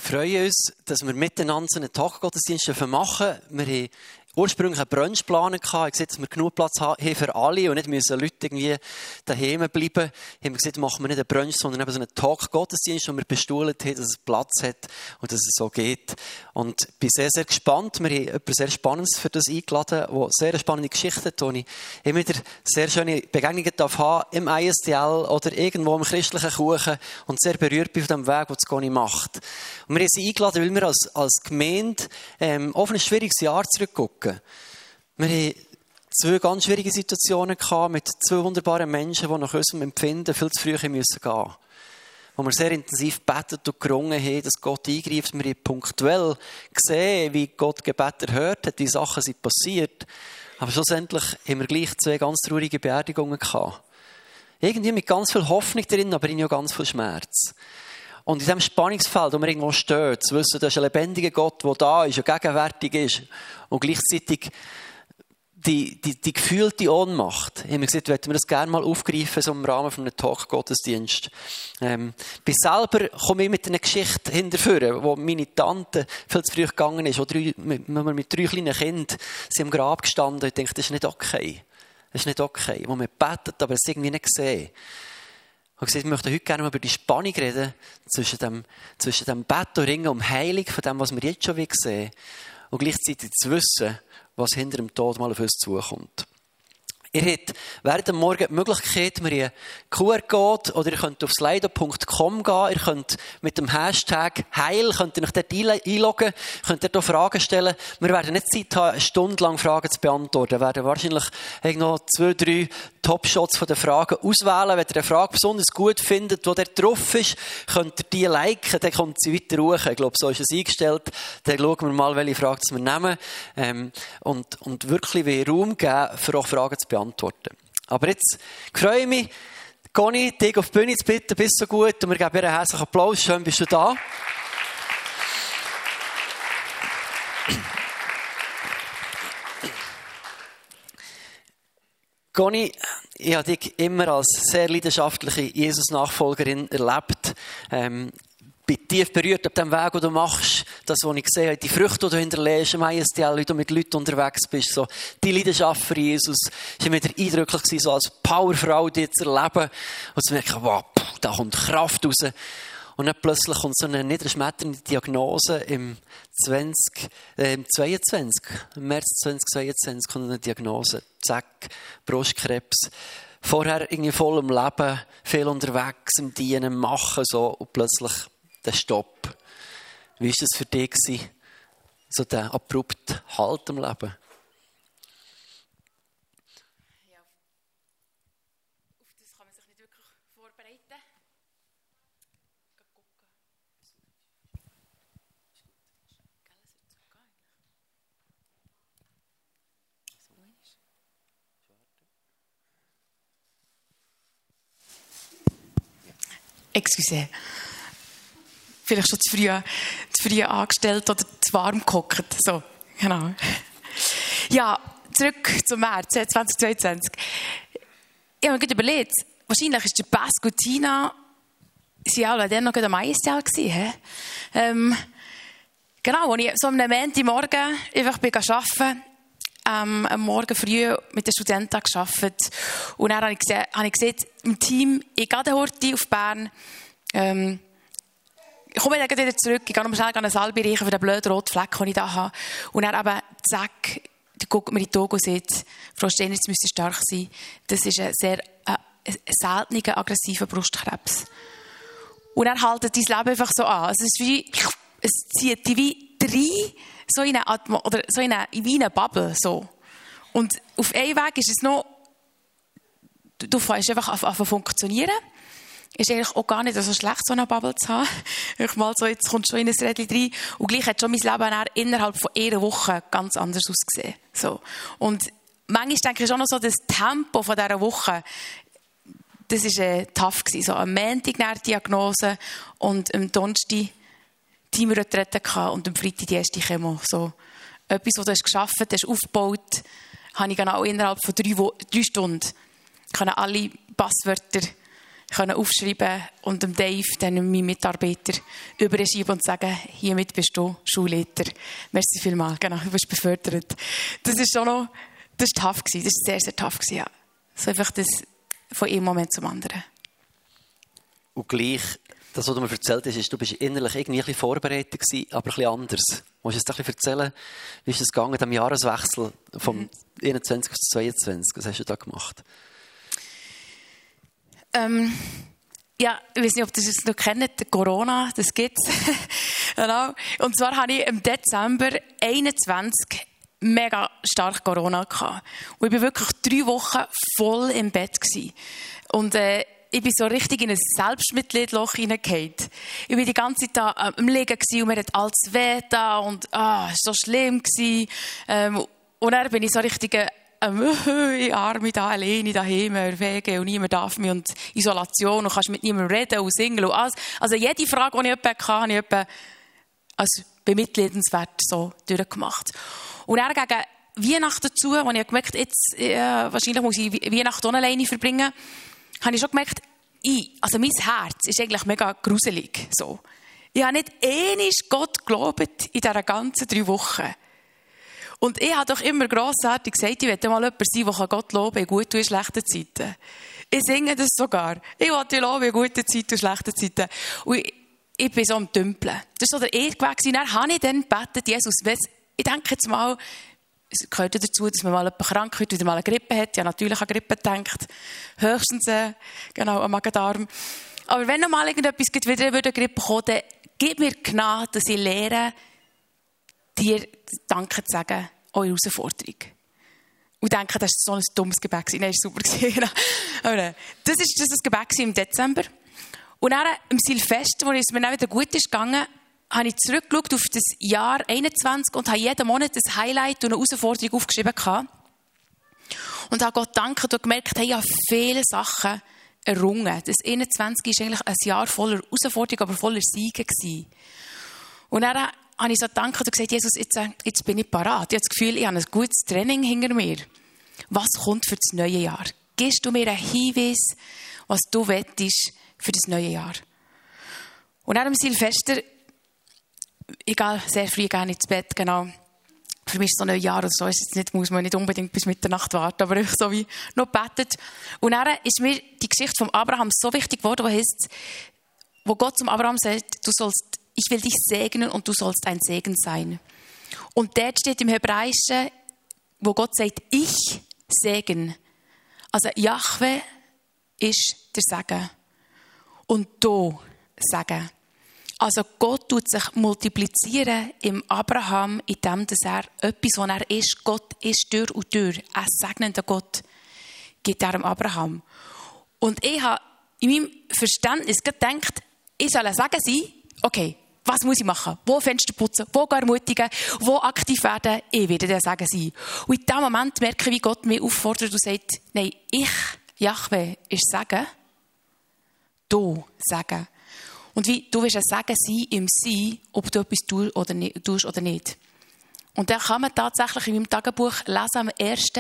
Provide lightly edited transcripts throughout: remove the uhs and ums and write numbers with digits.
freuen uns, dass wir miteinander einen Taggottesdienst machen dürfen. Wir haben ursprünglich einen Brunch geplant. Ich habe gesagt, dass wir genug Platz haben für alle und nicht müssen Leute irgendwie daheim bleiben. Haben wir gesagt, machen wir nicht einen Brunch, sondern eben so einen Tag-Gottesdienst, wo wir bestuhlt haben, dass es Platz hat und dass es so geht. Und ich bin sehr, sehr gespannt. Wir haben jemanden sehr Spannendes für das eingeladen, der sehr eine spannende Geschichte hat, wo ich immer wieder sehr schöne Begegnungen haben im ISDL oder irgendwo im christlichen Kuchen und sehr berührt bin von dem Weg, den das Goni macht. Und wir haben sie eingeladen, weil wir als Gemeinde auf ein schwieriges Jahr zurückgucken. Wir haben 2 ganz schwierige Situationen gehabt mit 2 wunderbaren Menschen, die nach unserem Empfinden viel zu früh gehen mussten. Wo wir sehr intensiv betet und gerungen haben, dass Gott eingreift. Wir haben punktuell gesehen, wie Gott Gebet erhört hat, wie Sachen sind passiert. Aber schlussendlich haben wir gleich 2 ganz traurige Beerdigungen gehabt. Irgendwie mit ganz viel Hoffnung drin, aber in auch ganz viel Schmerz. Und in diesem Spannungsfeld, wo man irgendwo steht, zu wissen, da ist ein lebendiger Gott, der da ist und gegenwärtig ist und gleichzeitig die gefühlte Ohnmacht. Ich habe mir gesagt, wollten wir das gerne mal aufgreifen, so im Rahmen von einem Talk-Gottesdienst. Bis selber komme ich mit einer Geschichte hinterführen, wo meine Tante viel zu früh gegangen ist, oder mit 3 kleinen Kindern sind am Grab gestanden und ich dachte, das ist nicht okay. Das ist nicht okay. Wo man betet, aber es irgendwie nicht gesehen. Und gesagt, ich möchte heute gerne mal über die Spannung reden zwischen dem Bett und Ringen um Heilung, von dem, was wir jetzt schon sehen, und gleichzeitig zu wissen, was hinter dem Tod mal auf uns zukommt. Ihr habt während dem Morgen die Möglichkeit, wir haben QR-Code oder ihr könnt auf slido.com gehen, ihr könnt mit dem Hashtag Heil, könnt ihr euch dort einloggen, könnt ihr dort Fragen stellen. Wir werden nicht Zeit haben, eine Stunde lang Fragen zu beantworten. Wir werden wahrscheinlich noch 2, 3 Top-Shots von den Fragen auswählen. Wenn ihr eine Frage besonders gut findet, die dort drauf ist, könnt ihr die liken, dann kommt sie weiter hoch. Ich glaube, so ist es eingestellt. Dann schauen wir mal, welche Fragen wir nehmen. Und wirklich Raum geben, für auch Fragen zu beantworten. Aber jetzt freue ich mich, Conny, dich auf die Bühne zu bitten, bist so gut. Und wir geben ihr einen herzlichen Applaus. Schön, bist du da. Conny, ich habe dich immer als sehr leidenschaftliche Jesus-Nachfolgerin erlebt. Bin tief berührt ab dem Weg, den du machst. Das, was ich gesehen habe, die Früchte, die du hinterlässt, im ISDL, wie du mit Leuten unterwegs bist. So, die Leidenschaft für Jesus. Es war wieder eindrücklich gewesen, so als Powerfrau, die zu erleben. Und zu merken, wow, da kommt Kraft raus. Und dann plötzlich kommt so eine niederschmetternde Diagnose im März 2022 kommt eine Diagnose. Zack, Brustkrebs. Vorher irgendwie voll im Leben, viel unterwegs, im Dienen, im Machen, so. Und plötzlich der Stopp. Wie war das für dich, so der abrupte Halt im Leben? Ja, auf das kann man sich nicht wirklich vorbereiten. Excuse. Vielleicht schon zu früh angestellt oder zu warm gehockt. So, genau. Ja, zurück zum März 2022. Ich habe mir überlegt, wahrscheinlich ist der Pascal und Tina, sie alle dann noch am ISDL gewesen. Genau, als ich so am Montagmorgen einfach arbeiten am Morgen früh mit den Studenten gearbeitet. Und dann habe ich gesehen, im Team, ich gehe heute auf Bern, ich komme dann wieder zurück, ich gehe noch schnell eine Salbe reichen für den blöden roten Fleck, den ich da habe. Und dann eben, zack, dann guckt mir in die Augen und sagt, Frau Steiner, jetzt müsst ihr stark sein. Das ist ein sehr seltener, aggressiver Brustkrebs. Und dann haltet dein Leben einfach so an. Also es zieht dich wie rein, so in eine Bubble. So. Und auf einem Weg ist es noch, du fängst einfach an zu funktionieren. Ist eigentlich auch gar nicht so schlecht, so eine Bubble zu haben. Ich mal so, jetzt kommt schon in ein Rädchen rein. Und gleich hat schon mein Leben innerhalb von einer Woche ganz anders ausgesehen. So. Und manchmal denke ich schon noch so, das Tempo von dieser Woche, das war tough gewesen. So am Montag nach der Diagnose und am Donnerstag Teamretrette gehabt und am Freitag die erste Chemo. So etwas, was du hast geschafft hast, aufgebaut, habe ich genau innerhalb von 3 Stunden alle Passwörter aufschreiben und dem Dave, dann meinem Mitarbeiter, überschieben und sagen, hiermit bist du Schulleiter. Merci vielmals, genau, du bist befördert. Das ist schon noch, das war tough gewesen, das war sehr, sehr tough gewesen, ja. So einfach das von einem Moment zum anderen. Und gleich, das, was du mir erzählt hast, ist, du bist innerlich irgendwie ein bisschen vorbereitet gewesen, aber ein bisschen anders. Willst du uns ein bisschen erzählen, wie ist es gegangen, am Jahreswechsel vom 21 auf 22? Was hast du da gemacht? Ja, ich weiß nicht, ob ihr das noch kennt, Corona, das gibt's. Genau. Und zwar hatte ich im Dezember 21 mega stark Corona gehabt. Und ich war wirklich 3 Wochen voll im Bett gewesen. Und ich bin so richtig in ein Selbstmitleidloch hineingefallen. Ich war die ganze Zeit da am Liegen und mir hat alles weh da und es war so schlimm gewesen. Und dann bin ich so richtig ich arme da alleine daheim, wegen und niemand darf mich und Isolation und kannst mit niemandem reden und singen und alles. Also jede Frage, die ich hatte, habe ich als bemitleidenswert so durchgemacht. Und dann gegen Weihnachten dazu, wo ich gemerkt habe, jetzt wahrscheinlich muss ich Weihnachten alleine verbringen, habe ich schon gemerkt, also mein Herz ist eigentlich mega gruselig. So. Ich habe nicht einmal Gott geglaubt in diesen ganzen 3 Wochen. Und ich habe doch immer grossartig gesagt, ich möchte mal jemand sein, der Gott loben kann in guten und schlechten Zeiten. Ich singe das sogar. Ich will dich loben in guten Zeiten und schlechten Zeiten. Und ich bin so am Dümpeln. Das war so der erste Weg. Dann habe ich dann gebetet, Jesus, ich denke jetzt mal, es gehört dazu, dass man mal jemand krank wird, wieder mal eine Grippe hat. Ja, natürlich an Grippe gedacht. Höchstens, genau, an Magen-Darm. Aber wenn noch mal irgendetwas wieder eine Grippe kommen, dann gib mir Gnade, dass ich lerne, dir Danke zu sagen, auch in Herausforderung. Und ich denke, das war so ein dummes Gebet. Nein, das war super. Aber das war das Gebet im Dezember. Und dann, am Silvester, wo es mir dann wieder gut ist gegangen, habe ich zurückgeschaut auf das Jahr 21 und habe jeden Monat ein Highlight und eine Herausforderung aufgeschrieben. Und habe Gott danken und gemerkt, hey, ich habe viele Sachen errungen. Das 21 war eigentlich ein Jahr voller Herausforderung, aber voller Siege gewesen. Und dann habe ich so gedankt und gesagt, Jesus, jetzt bin ich parat. Ich habe das Gefühl, ich habe ein gutes Training hinter mir. Was kommt für das neue Jahr? Gibst du mir einen Hinweis, was du wettest für das neue Jahr? Und dann am Silvester, ich gehe sehr früh gerne ins Bett, genau. Für mich ist so ein Jahr oder so, ist jetzt nicht, muss man nicht unbedingt bis Mitternacht warten, aber ich so wie noch betet. Und dann ist mir die Geschichte von Abraham so wichtig geworden, wo Gott zum Abraham sagt, ich will dich segnen und du sollst ein Segen sein. Und dort steht im Hebräischen, wo Gott sagt, ich Segen. Also Jahwe ist der Segen. Und du Segen. Also Gott tut sich multiplizieren im Abraham, in dem, dass er etwas, was er ist, Gott ist durch und durch. Ein segnender Gott gibt er dem Abraham. Und ich habe in meinem Verständnis gedacht, ich soll ein Segen sein. Okay, was muss ich machen? Wo Fenster putzen? Wo ermutigen? Wo aktiv werden? Ich werde der Segen sein. Und in diesem Moment merke ich, wie Gott mich auffordert und sagt, nein, ich, Jahwe, ist Segen. Du, Segen. Und wie, du wirst ein Segen sein im Sein, ob du etwas tust oder nicht. Und dann kann man tatsächlich in meinem Tagebuch lesen, am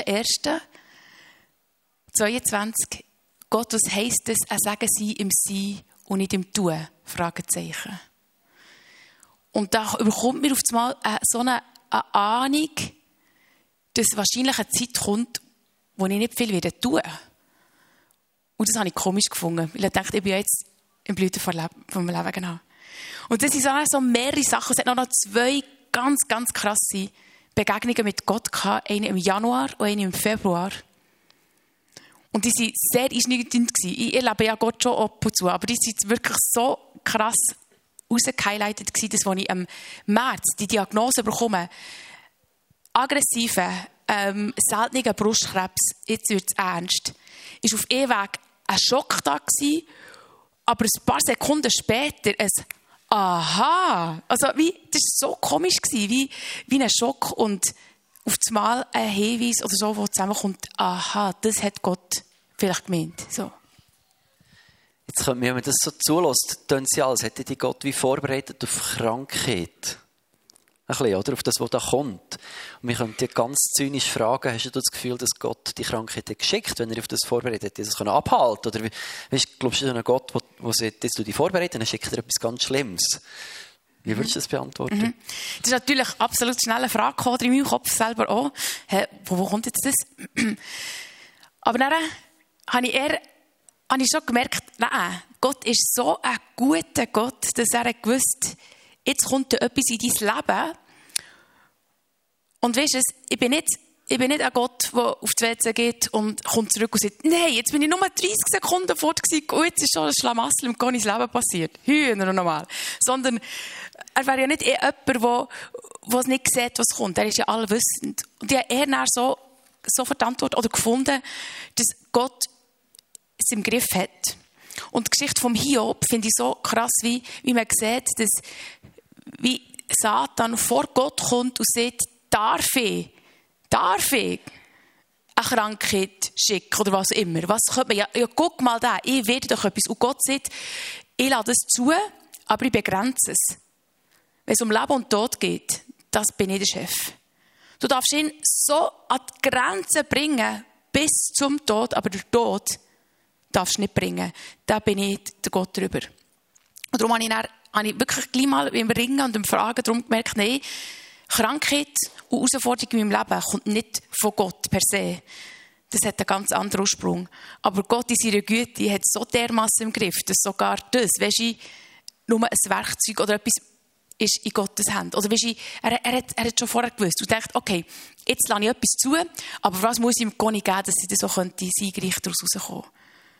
1.1.22, Gott, was heisst es, ein Segen sein im Sein und nicht im Tun? Fragezeichen. Und da bekommt mir auf einmal so eine Ahnung, dass wahrscheinlich eine Zeit kommt, wo ich nicht viel wieder tun werde. Und das habe ich komisch gefunden, weil ich dachte, ich bin ja jetzt im Blüten vom Leben, genau. Und das sind so mehrere Sachen. Es hat noch 2 ganz, ganz krasse Begegnungen mit Gott gehabt. Eine im Januar und eine im Februar. Und die waren sehr einschneidend. Ich erlebe ja Gott schon ab und zu, aber die waren wirklich so krass rausgehighlightet gewesen, dass als ich im März die Diagnose bekomme, aggressiven, seltenen Brustkrebs, jetzt wird es ernst, ist auf Weg ein Schock da gewesen, aber ein paar Sekunden später ein Aha. Also das war so komisch gewesen, wie ein Schock und auf einmal ein Hinweis oder so, wo zusammenkommt, aha, das hat Gott vielleicht gemeint. So. Jetzt könnte man, wenn man das so zulässt, tönt es ja, als hätte die Gott wie vorbereitet auf Krankheit. bisschen, oder? Auf das, was da kommt. Und wir können dir ganz zynisch fragen, hast du das Gefühl, dass Gott die Krankheit hat geschickt, wenn er auf das vorbereitet, das abhalten können? Oder glaubst du an einen Gott, der sagt, jetzt du dich vorbereiten, dann schickt er etwas ganz Schlimmes? Wie würdest du das beantworten? Das ist natürlich absolut schnell eine Frage gekommen, in meinem Kopf selber auch. Wo kommt jetzt das? Aber dann habe ich schon gemerkt, nein, Gott ist so ein guter Gott, dass er gewusst, jetzt kommt da etwas in dein Leben. Und weisst du, ich bin nicht ein Gott, der auf die WC geht und kommt zurück und sagt, nein, jetzt bin ich nur 30 Sekunden fort gewesen, und jetzt ist schon ein Schlamassel im Gonis Leben passiert. Hühner normal. Sondern er wäre ja nicht jemand, der es nicht sieht, was kommt. Er ist ja allwissend. Und ich habe eher so verantwortet oder gefunden, dass Gott es im Griff hat. Und die Geschichte vom Hiob finde ich so krass, wie man sieht, dass wie Satan vor Gott kommt und sagt, darf ich eine Krankheit schicken oder was immer? Was könnte man? Ja, guck mal da, ich werde doch etwas. Und Gott sagt, ich lasse es zu, aber ich begrenze es. Wenn es um Leben und Tod geht, das bin ich der Chef. Du darfst ihn so an die Grenze bringen, bis zum Tod, aber der Tod darfst du nicht bringen. Da bin ich der Gott drüber. Und darum habe ich wirklich gleich mal im Ringen und im Fragen darum gemerkt, nein, Krankheit und Herausforderung in meinem Leben kommt nicht von Gott per se. Das hat einen ganz anderen Ursprung. Aber Gott in seiner Güte hat so dermassen im Griff, dass sogar das, weisst du, nur ein Werkzeug oder etwas ist in Gottes Hand. Oder weisst du, er hat schon vorher gewusst und dachte, okay, jetzt lasse ich etwas zu, aber was muss ich ihm gar nicht geben, dass sie das so siegreich daraus rauskommen?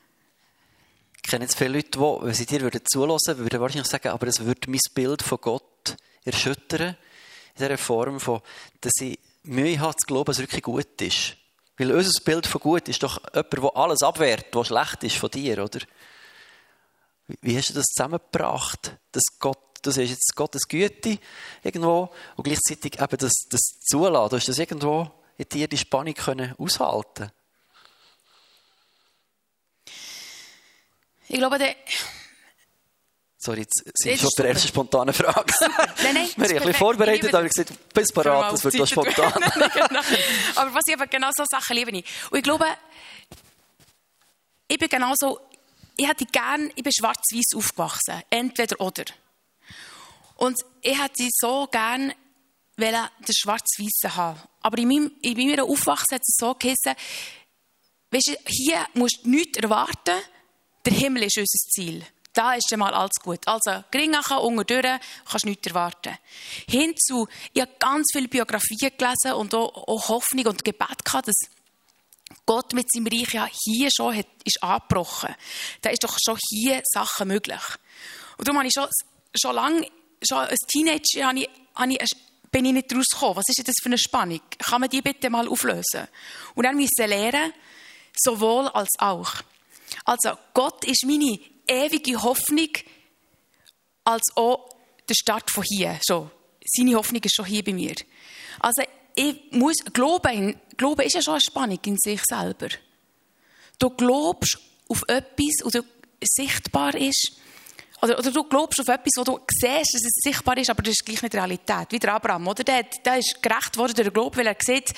Ich kenne jetzt viele Leute, die, wenn sie dir zuhören würden wahrscheinlich sagen, aber es würde mein Bild von Gott erschüttern. In dieser Form von, dass ich Mühe habe, zu glauben, dass es wirklich gut ist. Weil unser Bild von gut ist doch jemand, der alles abwehrt, was schlecht ist von dir, oder? Wie hast du das zusammengebracht? Das ist jetzt Gottes Güte irgendwo und gleichzeitig eben das Zulassen. Du hast das irgendwo in dir die Spannung aushalten. Ich glaube, sorry, jetzt sind wir schon bei der ersten spontanen Frage. Nein. Wir haben ein bisschen vorbereitet, aber ich habe gesagt, bist parat, das wird doch spontan. Genau. Aber was ich eben genau so Sachen liebe ich. Und ich glaube, ich bin genauso, ich bin schwarz-weiß aufgewachsen. Entweder oder. Und ich hätte so gerne das Schwarz-Weiße haben. Aber in meiner Aufwachsen hat es so geheißen, weisst du, hier musst du nichts erwarten, der Himmel ist unser Ziel. Da ist schon mal alles gut. Also, Gringachen, unterdurch, kannst du nichts erwarten. Hinzu, ich habe ganz viele Biografien gelesen und auch Hoffnung und Gebet gehabt, dass Gott mit seinem Reich ja hier schon ist angebrochen. Da ist doch schon hier Sachen möglich. Und darum habe ich schon lange, schon als Teenager, bin ich nicht rausgekommen. Was ist denn das für eine Spannung? Kann man die bitte mal auflösen? Und dann musste ich lernen, sowohl als auch. Also, Gott ist meine ewige Hoffnung, als auch der Start von hier. Schon. Seine Hoffnung ist schon hier bei mir. Also, ich muss glauben ist ja schon eine Spannung in sich selber. Du glaubst auf etwas, das sichtbar ist. Oder du glaubst auf etwas, wo du siehst, dass es sichtbar ist, aber das ist gleich nicht Realität. Wie der Abraham, oder? Der ist gerecht worden durch den Glauben, weil er sieht,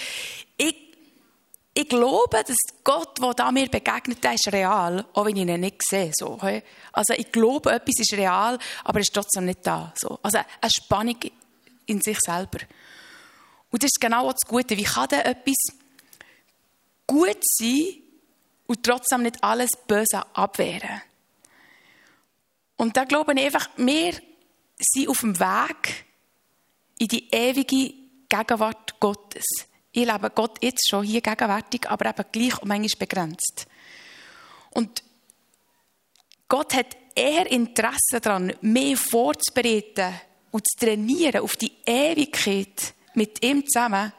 ich glaube, dass Gott, der da mir begegnet, der ist real, auch wenn ich ihn nicht sehe. So. Also ich glaube, etwas ist real, aber es ist trotzdem nicht da. So. Also eine Spannung in sich selber. Und das ist genau das Gute. Wie kann denn etwas gut sein und trotzdem nicht alles Böse abwehren? Und da glaube ich einfach, wir sind auf dem Weg in die ewige Gegenwart Gottes. Ich lebe Gott jetzt schon hier gegenwärtig, aber eben gleich und manchmal begrenzt. Und Gott hat eher Interesse daran, mehr vorzubereiten und zu trainieren auf die Ewigkeit mit ihm zusammen,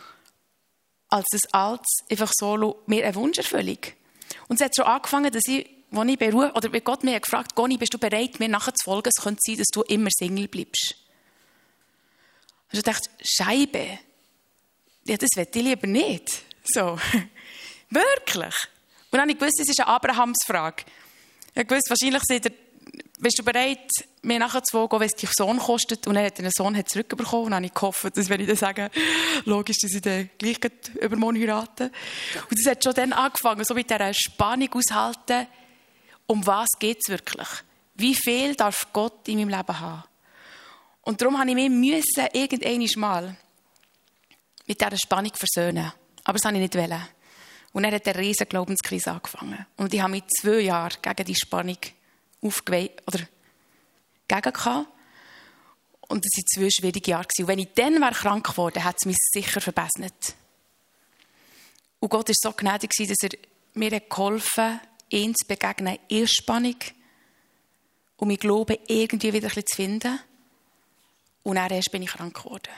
als das alles einfach so mir eine Wunscherfüllung. Und es hat schon angefangen, dass ich, als ich berufe, oder Gott mir gefragt, Goni, bist du bereit, mir nachzufolgen? Es könnte sein, dass du immer Single bleibst. Und ich dachte, Scheibe. Ja, das will ich lieber nicht. So. Wirklich. Und dann habe ich gewusst, das ist eine Abrahamsfrage. Ich wusste, wahrscheinlich sagt er, bist du bereit, mir nachher zu gehen, wenn es dich Sohn kostet? Und er hat einen Sohn zurückbekommen. Und dann habe ich gehofft, dass, wenn ich dann sage, logisch, dass ich dann gleich übermorgen heirate. Und das hat schon dann angefangen, so mit dieser Spannung aushalten, um was geht es wirklich? Wie viel darf Gott in meinem Leben haben? Und darum habe ich mich irgendwann mal mit dieser Spannung versöhnen. Aber das wollte ich nicht. Und dann hat eine riesige Glaubenskrise angefangen. Und ich habe mich 2 Jahre gegen die Spannung aufgeweiht oder gegen gehabt. Und es waren 2 schwierige Jahre. Und wenn ich dann krank geworden wäre, hat es mich sicher verbessert. Und Gott war so gnädig, dass er mir geholfen hat, ihn zu begegnen in der Spannung, um mein Glauben irgendwie wieder ein bisschen zu finden. Und dann erst bin ich krank geworden.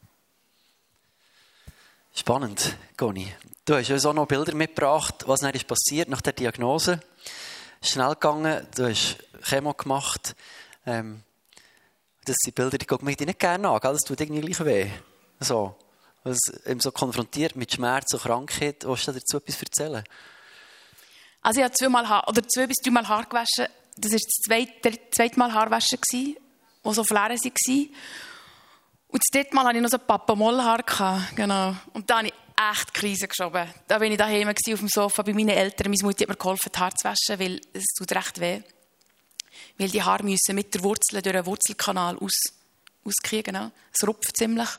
Spannend, Conny. Du hast uns auch noch Bilder mitgebracht, was dann ist passiert nach der Diagnose. Schnell gegangen, du hast Chemo gemacht. Das sind Bilder, die gucke ich nicht gerne an, gell? Das tut irgendwie gleich weh. So. Was eben so konfrontiert mit Schmerz und Krankheit. Willst du dazu etwas erzählen? Also ich habe 2 bis 3 Mal Haar gewaschen. Das war das zweite Mal Haarwaschen, die so Flären waren. Und das 3. Mal hatte ich noch so Papamollhaar. Genau. Und da habe ich echt die Krise geschoben. Da war ich daheim auf dem Sofa bei meinen Eltern. Meine Mutter hat mir geholfen, die Haare zu waschen, weil es tut recht weh. Weil die Haare müssen mit der Wurzel durch den Wurzelkanal auskriegen. Genau. Es rupft ziemlich.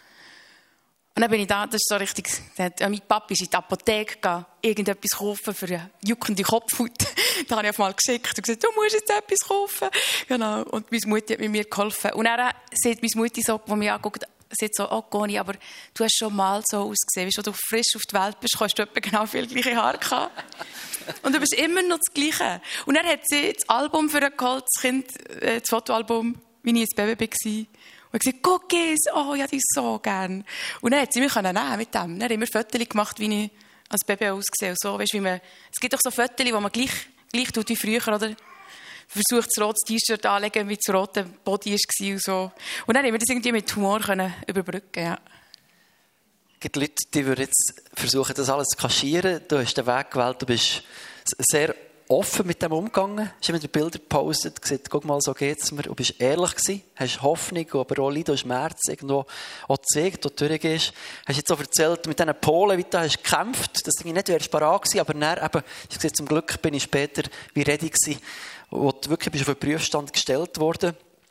Und dann bin ich da, das ist so richtig, mein Papa ist in die Apotheke gegangen, irgendetwas kaufen für eine juckende Kopfhaut. Da habe ich auf mal geschickt und gesagt, du musst jetzt etwas kaufen. Genau. Und meine Mutter hat mit mir geholfen. Und dann sieht meine Mutter so, die mich anguckt, sagt so, oh Conny, aber du hast schon mal so ausgesehen, wie du frisch auf die Welt bist, hast du etwa genau viel gleiche Haare gehabt. Und du bist immer noch das Gleiche. Und dann hat sie das Album für ein geholt, das Fotoalbum, wie ich ein Baby war. Und ich gesagt, guck es, oh, ich habe dich so gern. Und dann hat sie mich nehmen mit dem. Dann haben wir Fotos gemacht, wie ich als Baby ausgesehen habe. So, weißt, wie man, es gibt doch so Fotos, wo man gleich tut wie früher, oder? Versucht, das rotes T-Shirt anzulegen, wie das rote Body war und so. Und dann haben wir das irgendwie mit Humor überbrücken, ja. Es gibt Leute, die würden jetzt versuchen, das alles zu kaschieren. Du hast den Weg gewählt, du bist sehr offen mit dem umgegangen. Hast immer die Bilder gepostet, gesagt, guck mal, so geht's mir. Du bist ehrlich gewesen, hast Hoffnung, aber auch Leid und Schmerz irgendwo auch gezeigt, wo du durchgehst. Hast jetzt auch erzählt, mit diesen Polen, wie du hast gekämpft, dass du nicht erst parat gewesen, aber dann eben, hast gesagt, zum Glück bin ich später wie ready gewesen, wo du wirklich bist auf den Prüfstand gestellt worden.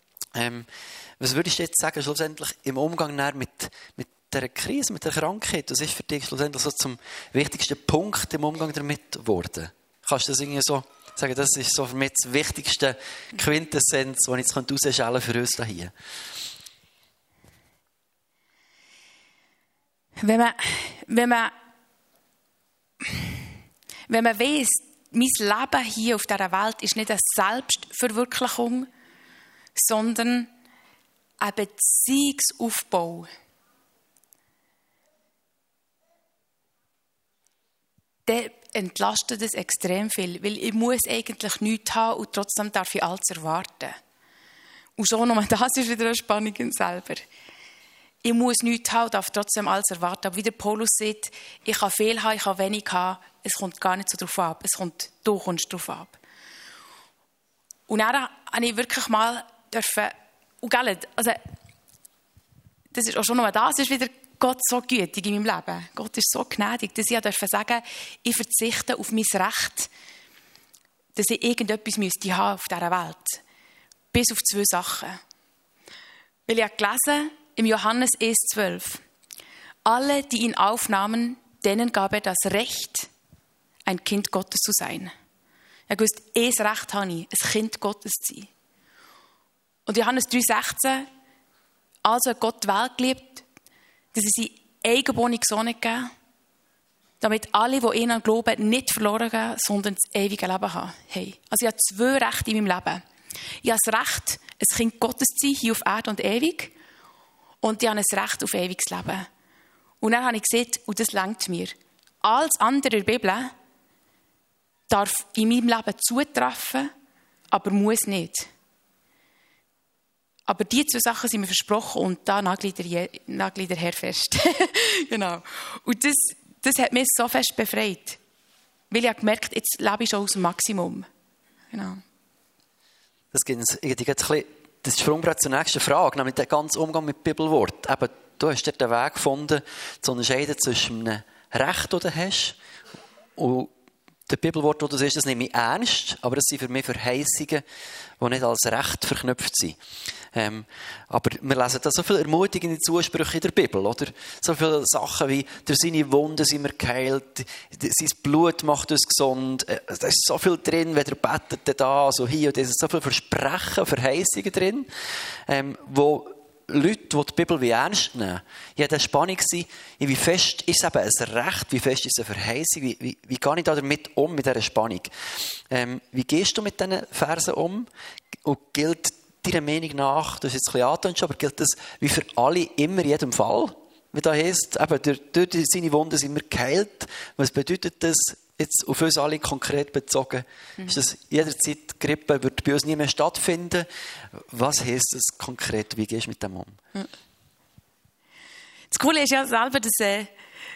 Was würdest du jetzt sagen, schlussendlich im Umgang mit dieser Krise, mit der Krankheit? Was ist für dich schlussendlich so zum wichtigsten Punkt im Umgang damit geworden? Kannst du das irgendwie so sagen, das ist so für mich das wichtigste Quintessenz, die ich jetzt herausschälen für uns hier? Wenn man weiss, mein Leben hier auf dieser Welt ist nicht eine Selbstverwirklichung, sondern ein Beziehungsaufbau. Der entlastet es extrem viel, weil ich muss eigentlich nichts haben und trotzdem darf ich alles erwarten. Und schon nur das ist wieder eine Spannung in selber. Ich muss nichts haben, darf trotzdem alles erwarten. Aber wie der Paulus sagt, ich kann viel haben, ich kann wenig haben, es kommt gar nicht so drauf ab. Du kommst drauf ab. Und dann habe ich wirklich mal dürfen, und gell, also, das ist auch schon nur das, ist wieder Gott so gütig in meinem Leben. Gott ist so gnädig, dass ich sagen darf, ich verzichte auf mein Recht, dass ich irgendetwas müsste haben auf dieser Welt. Bis auf 2 Sachen. Weil ich habe gelesen, im Johannes 1,12. Alle, die ihn aufnahmen, denen gab er das Recht, ein Kind Gottes zu sein. Er wusste, Recht habe ich, ein Kind Gottes zu sein. Und Johannes 3,16. Also hat Gott die Welt geliebt, dass er seinen eingeborenen Sohn gegeben, damit alle, die ihn glauben, nicht verloren gehen, sondern das ewige Leben haben. Hey. Also ich habe 2 Rechte in meinem Leben. Ich habe das Recht, ein Kind Gottes zu sein, hier auf Erde und ewig. Und ich habe ein Recht auf ewiges Leben. Und dann habe ich gesagt, und das reicht mir. Alles andere in der Bibel darf in meinem Leben zutreffen, aber muss nicht. Aber die 2 Sachen sind mir versprochen und da nagelt der Herr fest. Genau. Und das hat mich so fest befreit. Weil ich habe gemerkt, jetzt lebe ich schon aus dem Maximum. Genau. das ist Sprungbrett zur nächsten Frage, nämlich der ganze Umgang mit Bibelwort. Eben, du hast dort den Weg gefunden, zu unterscheiden zwischen einem Recht, das du hast, und der Bibelwort, das du siehst, das nehme ich ernst, aber das sind für mich Verheißungen, die nicht als Recht verknüpft sind. Aber wir lesen da so viele ermutigende Zusprüche in der Bibel, oder? So viele Sachen wie, durch seine Wunden sind wir geheilt, sein Blut macht uns gesund, da ist so viel drin, wenn er betet, da, so hier und da, so viele Versprechen, Verheißungen drin, wo Leute, die die Bibel wie ernst nehmen, ich hatte eine Spannung, wie fest ist es eben ein Recht, wie fest ist es eine Verheißung, wie gehe ich da damit um, mit dieser Spannung? Wie gehst du mit diesen Versen um? Und gilt deiner Meinung nach, das ist jetzt ein bisschen angetönt, aber gilt das wie für alle immer in jedem Fall? Wie das heisst, eben, durch seine Wunden sind wir geheilt. Was bedeutet das jetzt auf uns alle konkret bezogen? Ist das jederzeit Grippe, wird bei uns nie mehr stattfinden? Was heisst das konkret? Wie gehst du mit dem um? Das Coole ist ja selber, dass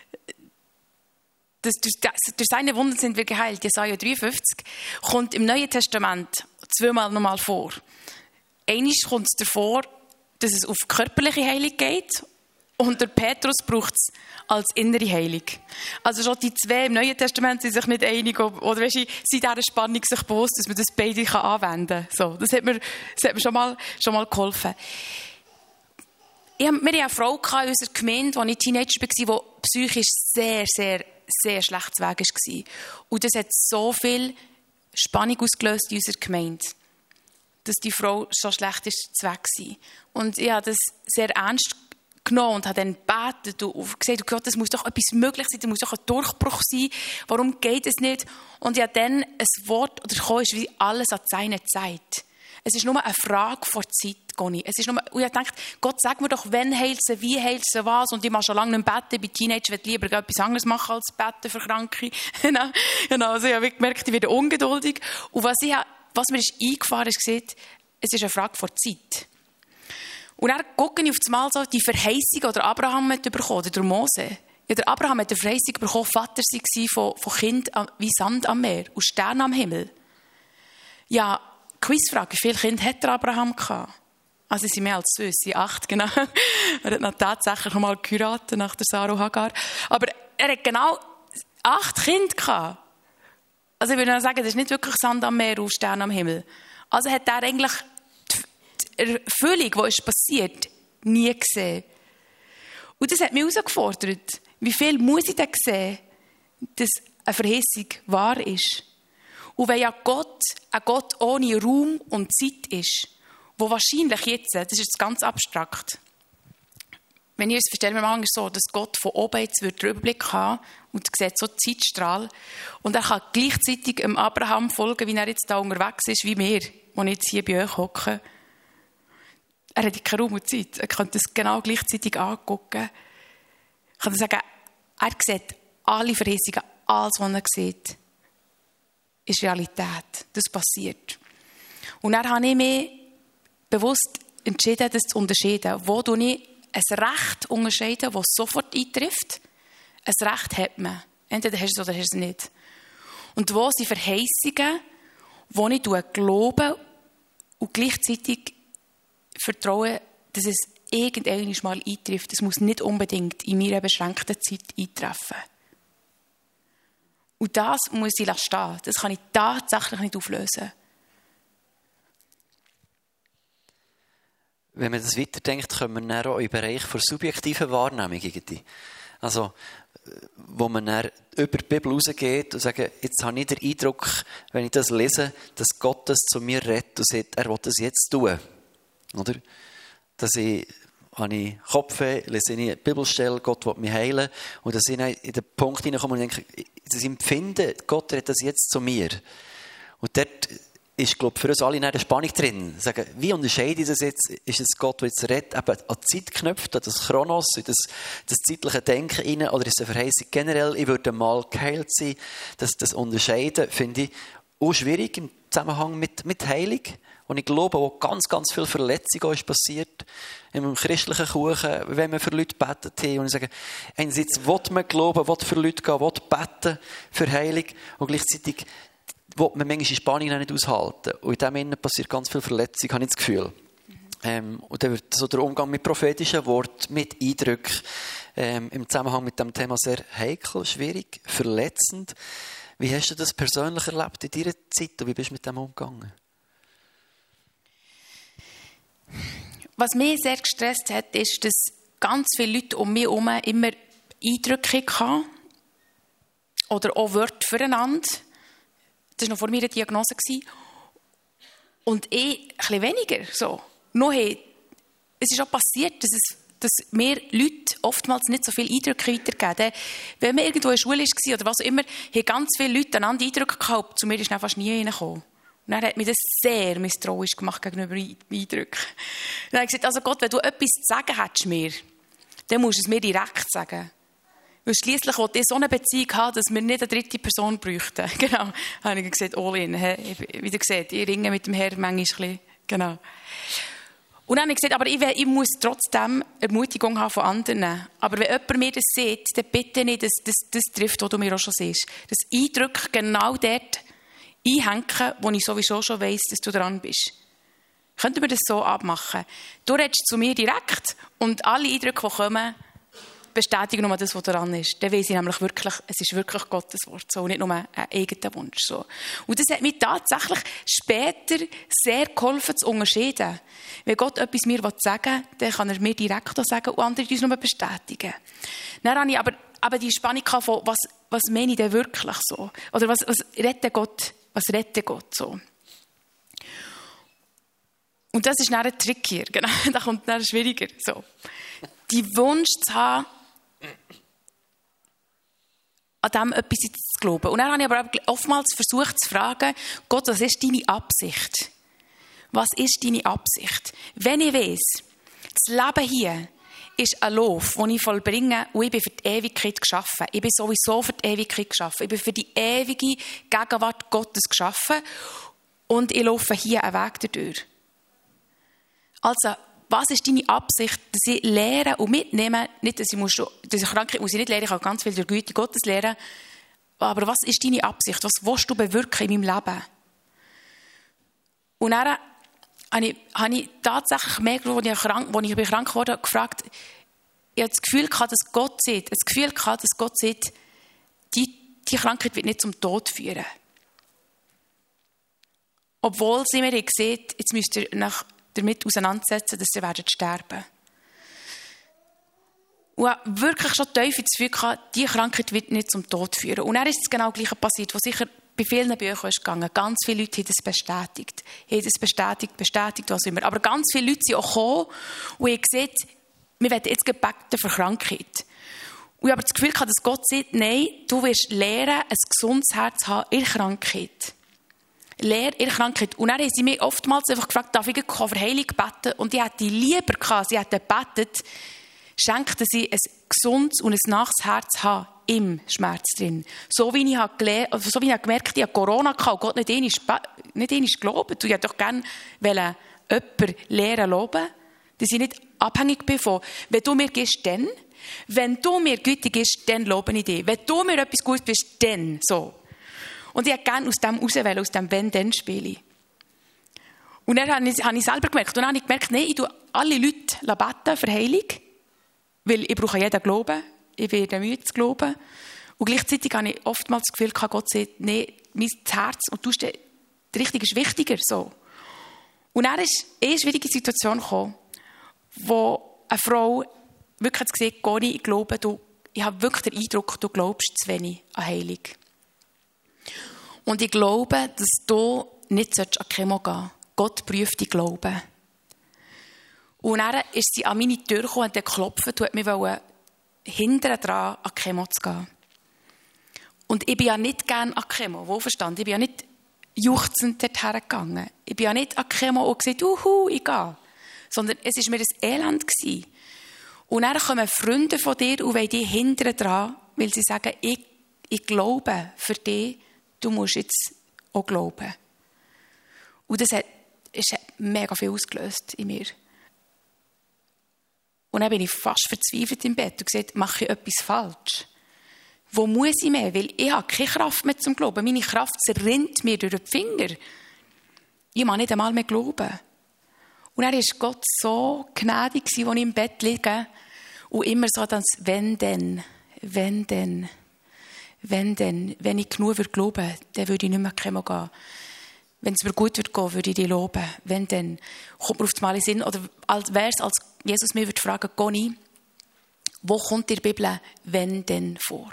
durch seine Wunden sind wir geheilt. Jesaja 53 kommt im Neuen Testament zweimal nochmal vor. Einmal kommt es davor, dass es auf körperliche Heilung geht. Und der Petrus braucht es als innere Heilung. Also schon die zwei im Neuen Testament sind sich nicht einig, oder sind dieser Spannung sich bewusst, dass man das beide anwenden kann. So, das hat mir schon mal geholfen. Wir hatten eine Frau in unserer Gemeinde, als ich Teenager war, die psychisch sehr, sehr, sehr schlecht zu Weg war. Und das hat so viel Spannung ausgelöst in unserer Gemeinde, dass die Frau so schlecht ist zu Weg war. Und ich habe das sehr ernst genommen und habe dann gebetet und gesagt, Gott, das muss doch etwas möglich sein, das muss doch ein Durchbruch sein. Warum geht es nicht? Und ich habe dann ein Wort, oder gekommen ist wie alles an seiner Zeit. Es ist nur eine Frage vor Zeit, Conny. Es ist nur, und ich habe gedacht, Gott, sag mir doch, wann heilt sie, wie heilt sie, was. Und ich mache schon lange nicht beten. Ich bin Teenager, ich will lieber etwas anderes machen als beten für Kranke. Genau, also ich habe gemerkt, ich werde ungeduldig. Und was mir ist eingefahren ist, gesagt, es ist eine Frage vor Zeit. Und dann gucke ich auf das Mal so die Verheißung, die Abraham hat bekommen, oder der Mose. Ja, der Abraham hat eine Verheißung bekommen, Vater sei von Kind wie Sand am Meer und Sterne am Himmel. Ja, Quizfrage, wie viele Kinder hat der Abraham gehabt? Also es sind mehr als 2, es sind 8, genau. Er hat noch tatsächlich noch mal geheiratet nach der Sarah und Hagar. Aber er hat genau 8 Kinder gehabt. Also ich würde sagen, das ist nicht wirklich Sand am Meer und Sterne am Himmel. Also hat er eigentlich die Erfüllung, die ist passiert, nie gesehen. Und das hat mich herausgefordert. Wie viel muss ich denn sehen, dass eine Verheißung wahr ist? Und wenn ja Gott ein Gott ohne Raum und Zeit ist, wo wahrscheinlich jetzt, das ist jetzt ganz abstrakt, wenn ihr es versteht, mir mal so, dass Gott von oben jetzt den Überblick haben und sieht so Zeitstrahl und er kann gleichzeitig dem Abraham folgen, wie er jetzt da unterwegs ist, wie wir, die jetzt hier bei euch hocken. Er hat keine Raum und Zeit. Er kann das genau gleichzeitig angucken. Ich kann sagen, er sieht alle Verheißungen, alles, was er sieht, ist Realität. Das passiert. Und dann habe ich mich bewusst entschieden, das zu unterscheiden. Wo du nicht ein Recht unterscheiden, das sofort eintrifft. Ein Recht hat man. Entweder hast du es oder hast du es nicht. Und wo sind Verheißungen, wo ich glaube und gleichzeitig vertraue, dass es irgendwann mal eintrifft. Es muss nicht unbedingt in meiner beschränkten Zeit eintreffen. Und das muss ich stehen. Das kann ich tatsächlich nicht auflösen. Wenn man das weiterdenkt, kommen wir dann auch in den Bereich der subjektiven Wahrnehmung. Also, wo man dann über die Bibel rausgeht und sagt, jetzt habe ich den Eindruck, wenn ich das lese, dass Gott das zu mir redet und sagt, er will das jetzt tun. Oder? Dass habe ich Kopfweh, lese ich eine Bibelstelle, Gott will mich heilen. Und dass ich in den Punkt hineinkomme und denke, das Empfinden, Gott redet das jetzt zu mir. Und dort ist, glaube ich, für uns alle eine Spannung drin. Sagen, wie unterscheide ich das jetzt? Ist es Gott, der jetzt redet, eben an die Zeit geknüpft, an das Chronos, in das zeitliche Denken rein, oder ist es eine Verheißung generell, ich würde mal geheilt sein? Das Unterscheiden finde ich auch schwierig im Zusammenhang mit Heilung. Und ich glaube, wo ganz, ganz viel Verletzung ist passiert im christlichen Kuchen, wenn wir für Leute betet haben. Und ich sage, einerseits will man glauben, will für Leute gehen, will beten für Heilung. Und gleichzeitig will man manchmal die Spannung nicht aushalten. Und in dem Innen passiert ganz viel Verletzung, habe ich das Gefühl. Und dann wird so der Umgang mit prophetischen Worten, mit Eindrücken, im Zusammenhang mit dem Thema sehr heikel, schwierig, verletzend. Wie hast du das persönlich erlebt in deiner Zeit und wie bist du mit dem umgegangen? Was mich sehr gestresst hat, ist, dass ganz viele Leute um mich herum immer Eindrücke hatten oder auch Wörter füreinander. Das war noch vor meiner Diagnose. Und ich ein bisschen weniger. So. Noch es ist auch passiert, dass mir Leute oftmals nicht so viele Eindrücke weitergeben. Wenn man irgendwo in der Schule war oder was auch immer, haben ganz viele Leute einander Eindrücke gehabt. Zu mir ist dann fast nie reingekommen. Und dann hat mich das sehr misstrauisch gemacht gegenüber Eindrücken. Dann habe ich gesagt, also Gott, wenn du etwas zu sagen hättest mir, dann musst du es mir direkt sagen. Weil schliesslich wollte ich so eine Beziehung haben, dass wir nicht eine dritte Person bräuchten. Genau. Dann habe ich gesagt, all in. Wie ihr seht, ich ringe mit dem Herrn manchmal ein bisschen. Genau. Und dann habe ich gesagt, aber ich muss trotzdem Ermutigung haben von anderen. Aber wenn jemand mir das sieht, dann bitte nicht, dass das trifft, was du mir auch schon siehst. Das Eindrücke genau dort einhängen, wo ich sowieso schon weiss, dass du dran bist. Könnten wir das so abmachen? Du redest zu mir direkt und alle Eindrücke, die kommen, bestätigen nur das, was dran ist. Dann weiss ich nämlich wirklich, es ist wirklich Gottes Wort, so, nicht nur ein eigener Wunsch. So. Und das hat mir tatsächlich später sehr geholfen zu unterscheiden. Wenn Gott etwas mir sagen will, dann kann er mir direkt sagen und andere uns nur bestätigen. Dann habe ich aber die Spannung von, was meine ich denn wirklich so? Oder was rettet Gott? Was rettet Gott so? Und das ist dann ein Trick hier. Genau. Da kommt dann schwieriger. So. Die Wunsch zu haben, an dem etwas zu glauben. Und dann habe ich aber oftmals versucht zu fragen, Gott, was ist deine Absicht? Was ist deine Absicht? Wenn ich weiss, das Leben hier ist ein Lauf, den ich vollbringe und ich bin für die Ewigkeit geschaffen. Ich bin sowieso für die Ewigkeit geschaffen. Ich bin für die ewige Gegenwart Gottes geschaffen und ich laufe hier einen Weg dadurch. Also, was ist deine Absicht, dass ich lehre und mitnehme? Nicht, dass ich Krankheit muss ich nicht lernen, ich kann ganz viel durch die Güte Gottes lernen. Aber was ist deine Absicht? Was willst du bewirken in meinem Leben? Und dann habe ich tatsächlich gemerkt, als ich krank wurde, gefragt, ich habe das Gefühl gehabt, dass Gott sagt, die Krankheit wird nicht zum Tod führen. Obwohl sie mir gesagt, jetzt müsst ihr damit auseinandersetzen, dass sie sterben werden. Und ich habe wirklich schon tief das Gefühl gehabt, diese Krankheit wird nicht zum Tod führen. Und dann ist es genau das Gleiche passiert, was sicher bei vielen Büchern ist gegangen. Ganz viele Leute haben das bestätigt, was immer. Aber ganz viele Leute sind auch gekommen und haben gesagt, wir werden jetzt gebeten für Krankheit. Und ich habe das Gefühl gehabt, dass Gott sagt, nein, du wirst lernen, ein gesundes Herz zu haben in Krankheit. Lehre in Krankheit. Und dann haben sie mich oftmals einfach gefragt, darf ich für Heilung beten? Und ich hätte lieber gehabt, sie hätten gebetet, schenkt, dass ich ein gesundes und ein naches Herz habe im Schmerz drin. So wie ich gemerkt habe, ich habe Corona gehabt und Gott nicht einmal gelobt. Ich hätte doch gerne jemanden lernen loben, dass ich nicht abhängig bin von, wenn du mir gibst, dann. Wenn du mir gütig bist, dann lobe ich dich. Wenn du mir etwas Gutes bist, dann. So. Und ich hätte gerne aus dem rauswählen, aus dem Wenn-Dann-Spiel. Und dann habe ich selber gemerkt. Und dann habe ich gemerkt, nein, ich tue alle Leute beten für Heilung. Weil ich brauche jeden Glauben. Ich werde müde zu glauben. Und gleichzeitig habe ich oftmals das Gefühl, Gott sagt, nein, mein Herz und du der Richtige ist wichtiger. So. Und dann ist eine schwierige Situation gekommen, wo eine Frau wirklich hat gesagt, Conny, ich glaube, ich habe wirklich den Eindruck, du glaubst zu wenig an Heilung. Und ich glaube, dass du nicht an Chemo gehen sollst. Gott prüft die Glauben. Und dann ist sie an meine Tür gekommen und geklopft und hat mich hinten dran an Chemo zu gehen. Und ich bin ja nicht gerne an Chemo, wohlverstanden. Ich bin ja nicht juchzend dorthin gegangen. Ich bin ja nicht an Chemo und gesagt, ich gehe. Sondern es war mir ein Elend gewesen. Und dann kommen Freunde von dir und wollen dich hinten dran, weil sie sagen, ich glaube für dich, du musst jetzt auch glauben. Und das hat mega viel ausgelöst in mir. Und dann bin ich fast verzweifelt im Bett und gesagt, mache ich etwas falsch? Wo muss ich mehr? Weil ich habe keine Kraft mehr zum Glauben. Meine Kraft zerrinnt mir durch die Finger. Ich mag nicht einmal mehr glauben. Und er war Gott so gnädig, als ich im Bett liege. Und immer so das wenn denn, wenn ich genug glauben würde, dann würde ich nicht mehr Chemo gehen. Wenn es mir gut wird gehen, würde ich dich loben. Wenn dann, kommt mir auf einmal in den Sinn, oder als wäre es, als Jesus mir würde fragen, Conny, wo kommt in der Bibel wenn denn vor?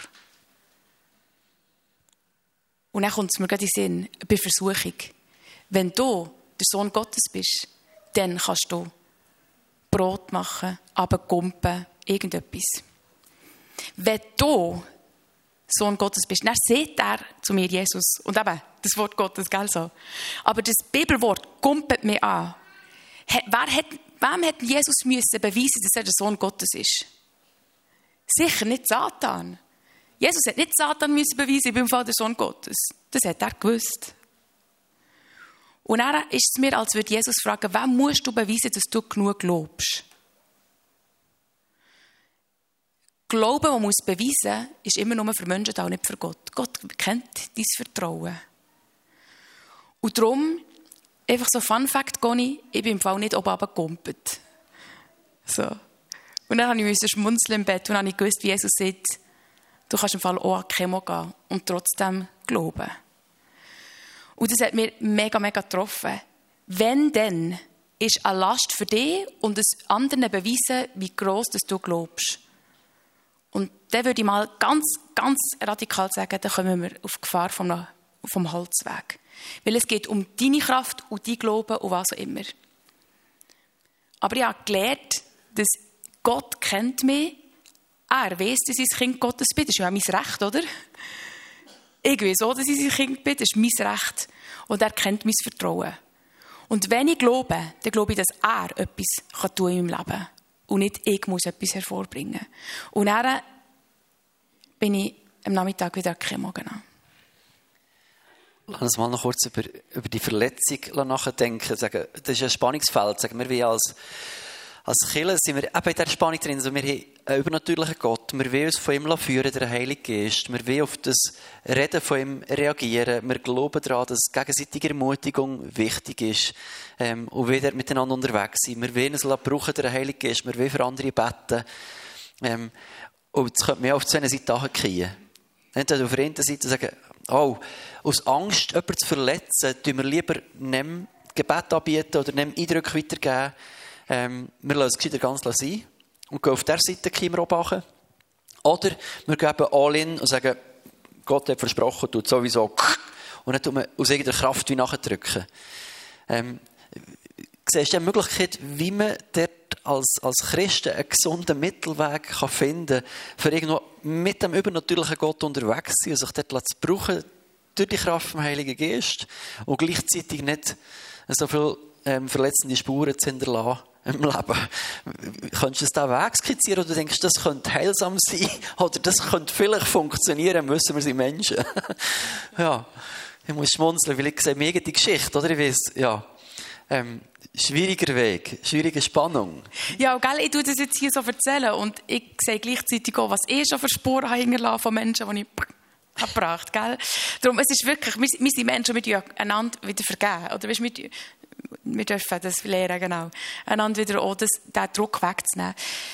Und dann kommt es mir gerade in den Sinn, bei Versuchung. Wenn du der Sohn Gottes bist, dann kannst du Brot machen, runterkumpen, irgendetwas. Wenn du Sohn Gottes bist, dann sagt er zu mir, Jesus, und eben, das Wort Gottes, gell so. Aber das Bibelwort kumpelt mich an. Wem hat Jesus müssen beweisen, dass er der Sohn Gottes ist? Sicher nicht Satan. Jesus hat nicht Satan müssen beweisen, ich bin im Fall der Sohn Gottes. Das hat er gewusst. Und dann ist es mir, als würde Jesus fragen, wem musst du beweisen, dass du genug glaubst? Glauben, das muss beweisen, ist immer nur für Menschen da und nicht für Gott. Gott kennt dein Vertrauen. Und darum, einfach so Fun Fact, Conny, ich bin im Fall nicht oben runtergekumpelt. So. Und dann musste ich schmunzeln im Bett und dann habe ich gewusst, wie Jesus sagt, du kannst im Fall auch an Chemo gehen und trotzdem glauben. Und das hat mir mega, mega getroffen. Wenn dann, ist eine Last für dich und es anderen beweisen, wie gross dass du glaubst. Und dann würde ich mal ganz, ganz radikal sagen, dann kommen wir auf die Gefahr vom Holzweg. Weil es geht um deine Kraft und dein Glauben und was auch immer. Aber ich habe gelernt, dass Gott kennt mich. Er weiss, dass ich ein Kind Gottes bin. Das ist ja mein Recht, oder? Ich weiß auch, dass ich ein Kind bin. Das ist mein Recht. Und er kennt mein Vertrauen. Und wenn ich glaube, dann glaube ich, dass er etwas tun kann in meinem Leben. Und nicht ich muss etwas hervorbringen. Und dann bin ich am Nachmittag wieder an Chemo gegangen. Lass uns mal noch kurz über die Verletzung nachdenken. Sagen, das ist ein Spannungsfeld. Sagen wir, wie als Kirche sind wir eben in dieser Spannung drin. Also wir haben einen übernatürlichen Gott. Wir wollen uns von ihm führen, der Heilige Geist. Wir wollen auf das Reden von ihm reagieren. Wir glauben daran, dass gegenseitige Ermutigung wichtig ist. Und wir dort miteinander unterwegs sind. Wir wollen es brauchen, der Heilige Geist. Wir wollen für andere beten. Und jetzt könnte man auf so eine Seite nachgehen. Entweder auf der einen Seite sagen, aus Angst, jemanden zu verletzen, tun wir lieber nicht Gebet anbieten oder nicht Eindrücke weitergeben. Wir lassen es gescheiter ganz sein und gehen auf der Seite Kimmer machen. Oder wir geben all in und sagen, Gott hat versprochen, tut sowieso. Und dann tun wir aus irgendeiner Kraft wie nachdrücken. Siehst du eine Möglichkeit, wie man dort als Christen einen gesunden Mittelweg finden kann, für irgendwo mit dem übernatürlichen Gott unterwegs zu sein und sich dort zu brauchen durch die Kraft vom Heiligen Geist und gleichzeitig nicht so viele verletzende Spuren zu hinterlassen im Leben. Könntest du diesen Weg skizzieren oder denkst du, das könnte heilsam sein oder das könnte vielleicht funktionieren, müssen wir sind Menschen. Ja, ich muss schmunzeln, weil ich sehe mega die Geschichte, oder? Ich weiss, ja, schwieriger Weg, schwierige Spannung. Ja, gell, ich tue das jetzt hier so erzählen und ich sehe gleichzeitig auch, was ich schon für Spuren hinterlassen von Menschen, die ich habe gebracht, gell? Darum, es ist wirklich, wir sind Menschen, wir dürfen einander wieder vergeben, oder weißt, wir dürfen das lernen, genau. Einander wieder auch den Druck wegzunehmen.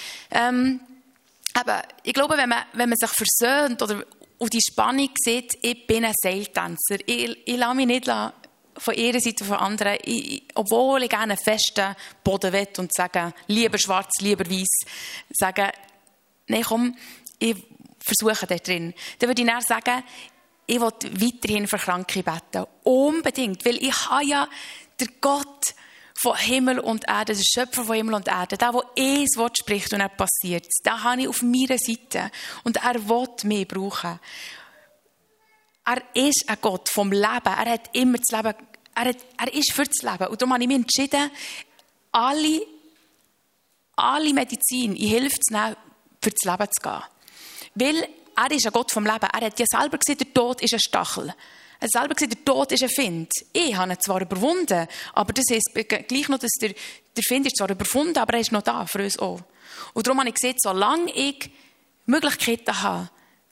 Aber ich glaube, wenn man sich versöhnt oder auf die Spannung sieht, ich bin ein Seiltänzer. Ich lasse mich nicht von ihrer Seite von anderen, obwohl ich gerne einen festen Boden will und sage, lieber schwarz, lieber weiß, sagen, nein, komm, ich versuche da drin. Dann würde ich dann sagen, ich will weiterhin für Kranke beten. Unbedingt, weil ich habe ja der Gott von Himmel und Erde, der Schöpfer von Himmel und Erde, der das Wort spricht und er passiert, den habe ich auf meiner Seite. Und er will mich brauchen. Er ist ein Gott vom Leben. Er hat immer das Leben. Er ist für das Leben. Und darum habe ich mich entschieden, alle Medizin in Hilfe zu nehmen, für das Leben zu gehen. Weil er ist ein Gott vom Leben. Er hat ja selber gesagt, der Tod ist ein Stachel. Er hat selber gesagt, der Tod ist ein Find. Ich habe ihn zwar überwunden, aber das heisst gleich noch, dass der Find ist zwar überwunden, aber er ist noch da für uns auch. Und darum habe ich gesagt, solange ich Möglichkeiten habe,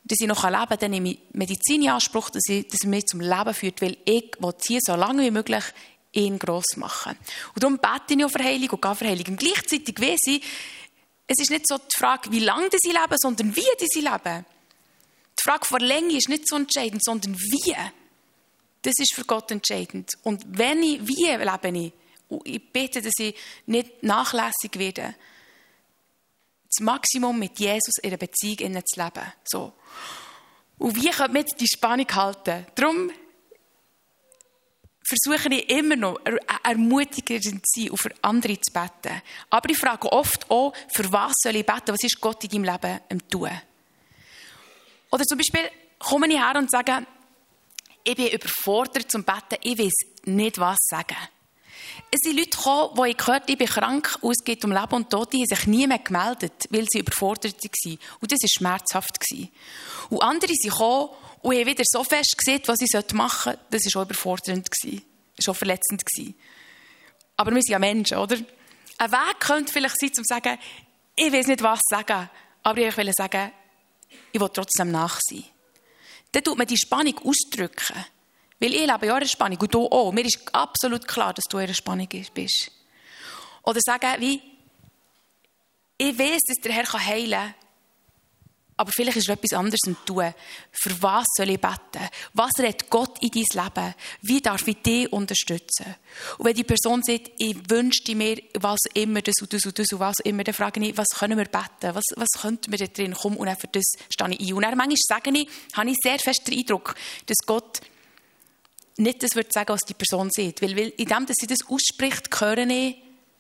dass ich noch leben kann, dann nehme ich Medizin in Anspruch, dass er mich zum Leben führt, weil ich will hier so lange wie möglich ihn gross machen. Und darum bete ich auf Verheilung und gehe auf Verheilung. Und gleichzeitig weiss ich, es ist nicht so die Frage, wie lange sie leben, sondern wie sie leben. Die Frage von Länge ist nicht so entscheidend, sondern wie. Das ist für Gott entscheidend. Und wie lebe ich? Und ich bete, dass ich nicht nachlässig werde, das Maximum mit Jesus in einer Beziehung zu leben. So. Und wie können wir die Spannung halten? Darum versuche ich immer noch, ermutigend zu sein und für andere zu beten. Aber ich frage oft auch, für was soll ich beten? Was ist Gott in deinem Leben am Tun? Oder zum Beispiel komme ich her und sage, ich bin überfordert zum Beten, ich weiß nicht, was sagen. Es sind Leute gekommen, die ich gehört habe, ich bin krank und es geht um Leben und Tod, die haben sich nie mehr gemeldet, weil sie überfordert waren. Und das war schmerzhaft. Und andere sind gekommen und haben wieder so fest gesehen, was ich machen sollte. Das war auch überfordernd. Das war auch verletzend. Aber wir sind ja Menschen, oder? Ein Weg könnte vielleicht sein, um zu sagen, ich weiß nicht, was sagen, aber ich will sagen, ich will trotzdem nach sein. Dann tut man die Spannung ausdrücken. Weil ich lebe ja in einer Spannung und du auch. Mir ist absolut klar, dass du in einer Spannung bist. Oder sagen, wie, ich weiss, dass der Herr heilen kann, aber vielleicht ist er etwas anderes zu tun. Für was soll ich beten? Was redet Gott in dein Leben? Wie darf ich dich unterstützen? Und wenn die Person sagt, ich wünschte mir, was immer, das und das und das und was immer, dann frage ich, was können wir beten? Was könnten wir da drin kommen? Und dann für das stehe ich ein. Und dann manchmal habe ich sehr fest den Eindruck, dass Gott nicht das würde sagen, was die Person sieht. Weil in dem, dass sie das ausspricht, höre ich,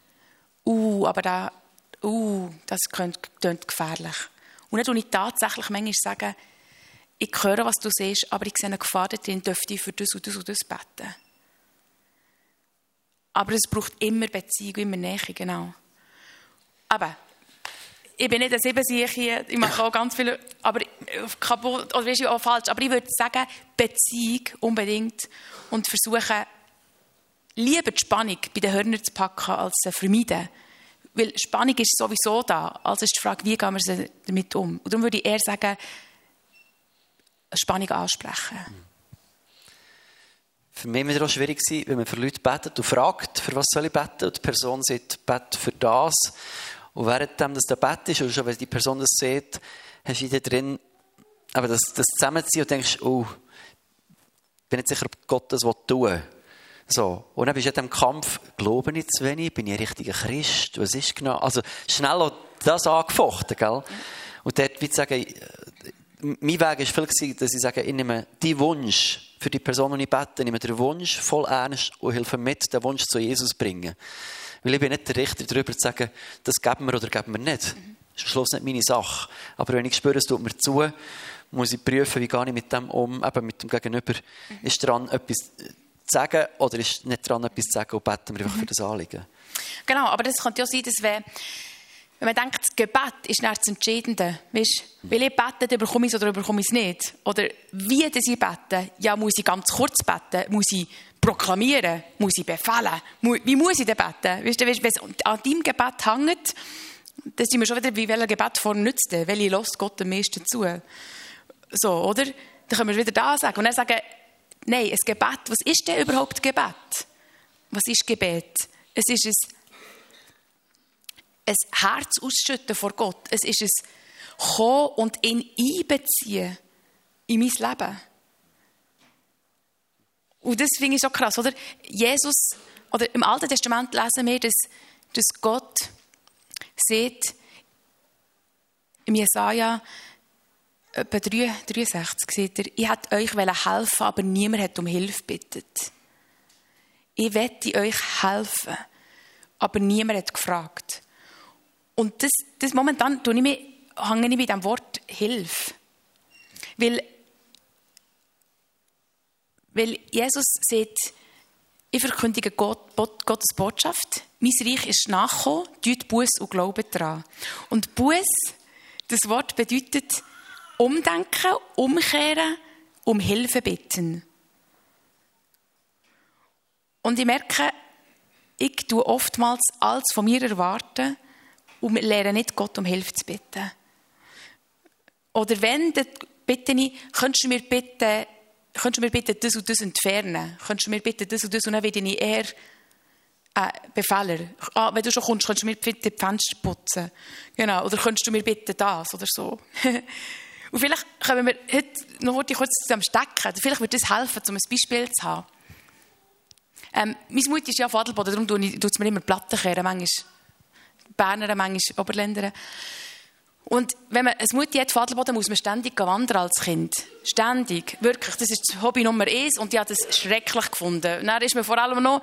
das klingt gefährlich. Und dann sage ich tatsächlich manchmal sagen, ich höre, was du siehst, aber ich sehe eine Gefahr darin, dürfte ich für das und das und das beten. Aber es braucht immer Beziehung, immer Nähe, genau. Aber ich bin nicht ein Siebensicher, ich mache auch ganz viele, aber kaputt, oder ist ja auch falsch, aber ich würde sagen, Beziehung unbedingt und versuchen, lieber die Spannung bei den Hörnern zu packen, als zu vermeiden. Weil Spannung ist sowieso da, also ist die Frage, wie gehen wir damit um? Und darum würde ich eher sagen, Spannung ansprechen. Für mich war es auch schwierig, wenn man für Leute betet und fragt, für was soll ich beten? Und die Person sagt, bete für das. Und währenddem das der Bett ist, oder schon wenn die Person das sieht, hast du in dir drin, aber das zusammenziehen und denkst, ich bin nicht sicher, ob Gott das tun will. So. Und dann bist du in diesem Kampf, glaube ich zu wenig, bin ich ein richtiger Christ, was ist genau? Also schnell auch das angefochten, gell? Und dort, wie zu sagen, mein Weg war viel, dass ich sage, ich nehme den Wunsch für die Person, die ich bete, nehme den Wunsch voll ernst und helfe mit, den Wunsch zu Jesus zu bringen. Weil ich bin nicht der Richter darüber zu sagen, das geben wir oder geben wir nicht. Das ist am Schluss nicht meine Sache. Aber wenn ich spüre, es tut mir zu, muss ich prüfen, wie gehe ich mit dem um, eben mit dem Gegenüber. Ist dran, etwas zu sagen oder ist nicht dran, etwas zu sagen und beten wir einfach für das Anliegen. Genau, aber das könnte ja sein, dass wenn man denkt, das Gebet ist nicht das Entscheidende. Weißt, weil ich bete, dann bekomme ich es oder bekomme ich es nicht. Oder wie ich bete, ja, muss ich ganz kurz beten, muss ich proklamieren, muss ich befehlen. Wie muss ich denn beten? Weißt du, wenn es an deinem Gebet hängt, dann sind wir schon wieder, wie welches Gebet vorne nützt, welche lässt Gott am meisten zu. So, oder? Dann können wir wieder da sagen und dann sagen, nein, ein Gebet, was ist denn überhaupt Gebet? Was ist Gebet? Es ist ein Herz ausschütten vor Gott. Es ist ein Kommen und ihn einbeziehen in mein Leben. Und das finde ich so krass, oder? Jesus, oder im Alten Testament lesen wir, dass Gott sieht, im Jesaja etwa 63 sieht er, ich hätte euch helfen, aber niemand hat um Hilfe gebeten. Ich wollte euch helfen, aber niemand hat gefragt. Und das momentan hänge ich mit dem Wort Hilfe. Weil Jesus sagt, ich verkündige Gottes Botschaft. Mein Reich ist nachgekommen, tut Buß und Glauben daran. Und Buß, das Wort bedeutet umdenken, umkehren, um Hilfe bitten. Und ich merke, ich tue oftmals alles von mir erwarten und lerne nicht Gott um Hilfe zu bitten. Oder wenn, dann bitte ich, könntest du mir bitte das und das entfernen? Könntest du mir bitte das und das? Und dann werde ich eher Befehler. Wenn du schon kommst, könntest du mir bitte die Fenster putzen. Genau. Oder könntest du mir bitte das oder so. Und vielleicht können wir heute noch kurz zusammen stecken. Vielleicht würde das helfen, um ein Beispiel zu haben. Meine Mutter ist ja auf Adelboden, darum tue ich mir immer Platten kehren. Manchmal Berner, manchmal Oberländer. Und wenn man eine Mutti hat auf Adelboden, muss man ständig wandern als Kind. Ständig. Wirklich. Das ist das Hobby Nummer 1 und ich habe das schrecklich gefunden. Und dann ist mir vor allem noch,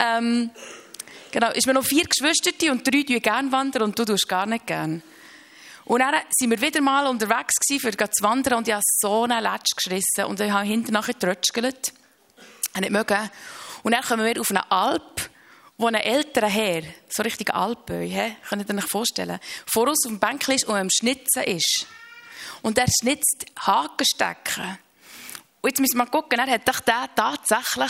ist mir noch 4 Geschwister und 3 die gerne wandern und du tust gar nicht gern. Und dann sind wir wieder mal unterwegs gewesen, für zu wandern und ich habe so einen Letsch geschissen und ich habe hinten nachher getrötschelt. Ich nicht mögen. Und dann kommen wir auf eine Alp, wo ein älterer Herr, so richtig Alpböi, könnt ihr euch vorstellen, vor uns auf dem Bänkchen ist und am Schnitzen ist. Und er schnitzt Hakenstecken. Und jetzt müssen wir mal gucken, er hat doch der tatsächlich,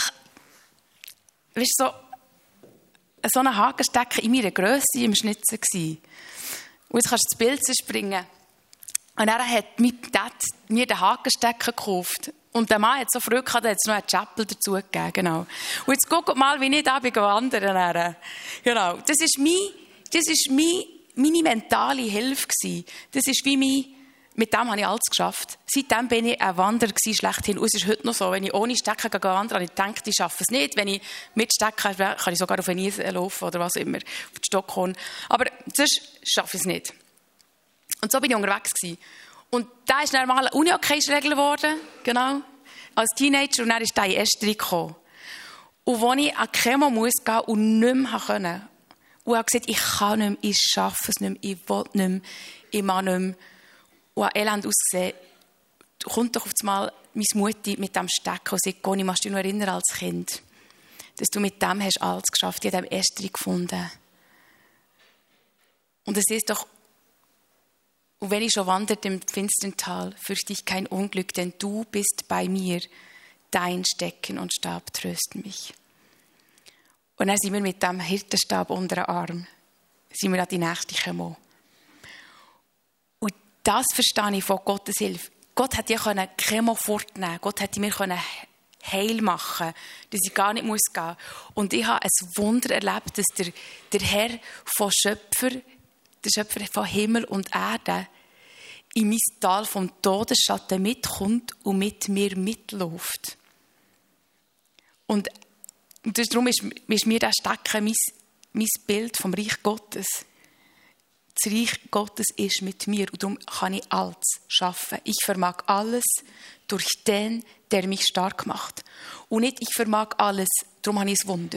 weißt du, so einen Hakenstecken in meiner Grösse im Schnitzen gewesen. Und jetzt kannst du das Bild springen. Und er hat mir den Hakenstecken gekauft. Und der Mann hat so früh gehabt, er hat noch einen Chapel dazu gegeben. Genau. Und jetzt guckt mal, wie ich da wandern. Genau. Das ist meine mentale Hilfe gewesen. Das ist wie mit dem habe ich alles geschafft. Seitdem bin ich ein Wanderer gewesen, schlechthin. Und es ist heute noch so, wenn ich ohne Stecken wandere, habe ich gedacht, ich schaffe es nicht. Wenn ich mit Stecken kann ich sogar auf eine Niese laufen oder was immer, auf die Stockholm. Aber sonst schaffe ich es nicht. Und so bin ich unterwegs gewesen. Und da ist dann mal eine Uni-Hockey-Regel geworden, genau, als Teenager. Und dann ist der in Estrie gekommen. Und wo ich an Chemo muss gehen und nicht mehr konnte. Und habe gesagt, ich kann nicht mehr, ich schaffe es nicht mehr, ich will nicht mehr, ich mag nicht mehr. Und habe elend ausgesehen. Kommt doch auf einmal meine Mutti mit dem Stecken und sagt, Conny, machst du dich noch erinnern als Kind, dass du mit dem hast alles geschafft, ich habe dem Estrie gefunden. Und es ist doch, und wenn ich schon wandert im finstern Tal, fürchte ich kein Unglück, denn du bist bei mir. Dein Stecken und Stab trösten mich. Und dann sind wir mit dem Hirtenstab unter dem Arm, sind wir an die nächste Chemo. Und das verstehe ich von Gottes Hilfe. Gott hätte ja Chemo fortnehmen können. Gott hätte mir heil machen können, dass ich gar nicht gehen muss. Und ich habe ein Wunder erlebt, dass der Herr von Schöpfer, der Schöpfer von Himmel und Erde, in mein Tal vom Todesschatten mitkommt und mit mir mitläuft. Und darum ist mir das Stecken mein Bild vom Reich Gottes. Das Reich Gottes ist mit mir und darum kann ich alles schaffen. Ich vermag alles durch den, der mich stark macht. Und nicht, ich vermag alles, darum habe ich ein Wunder.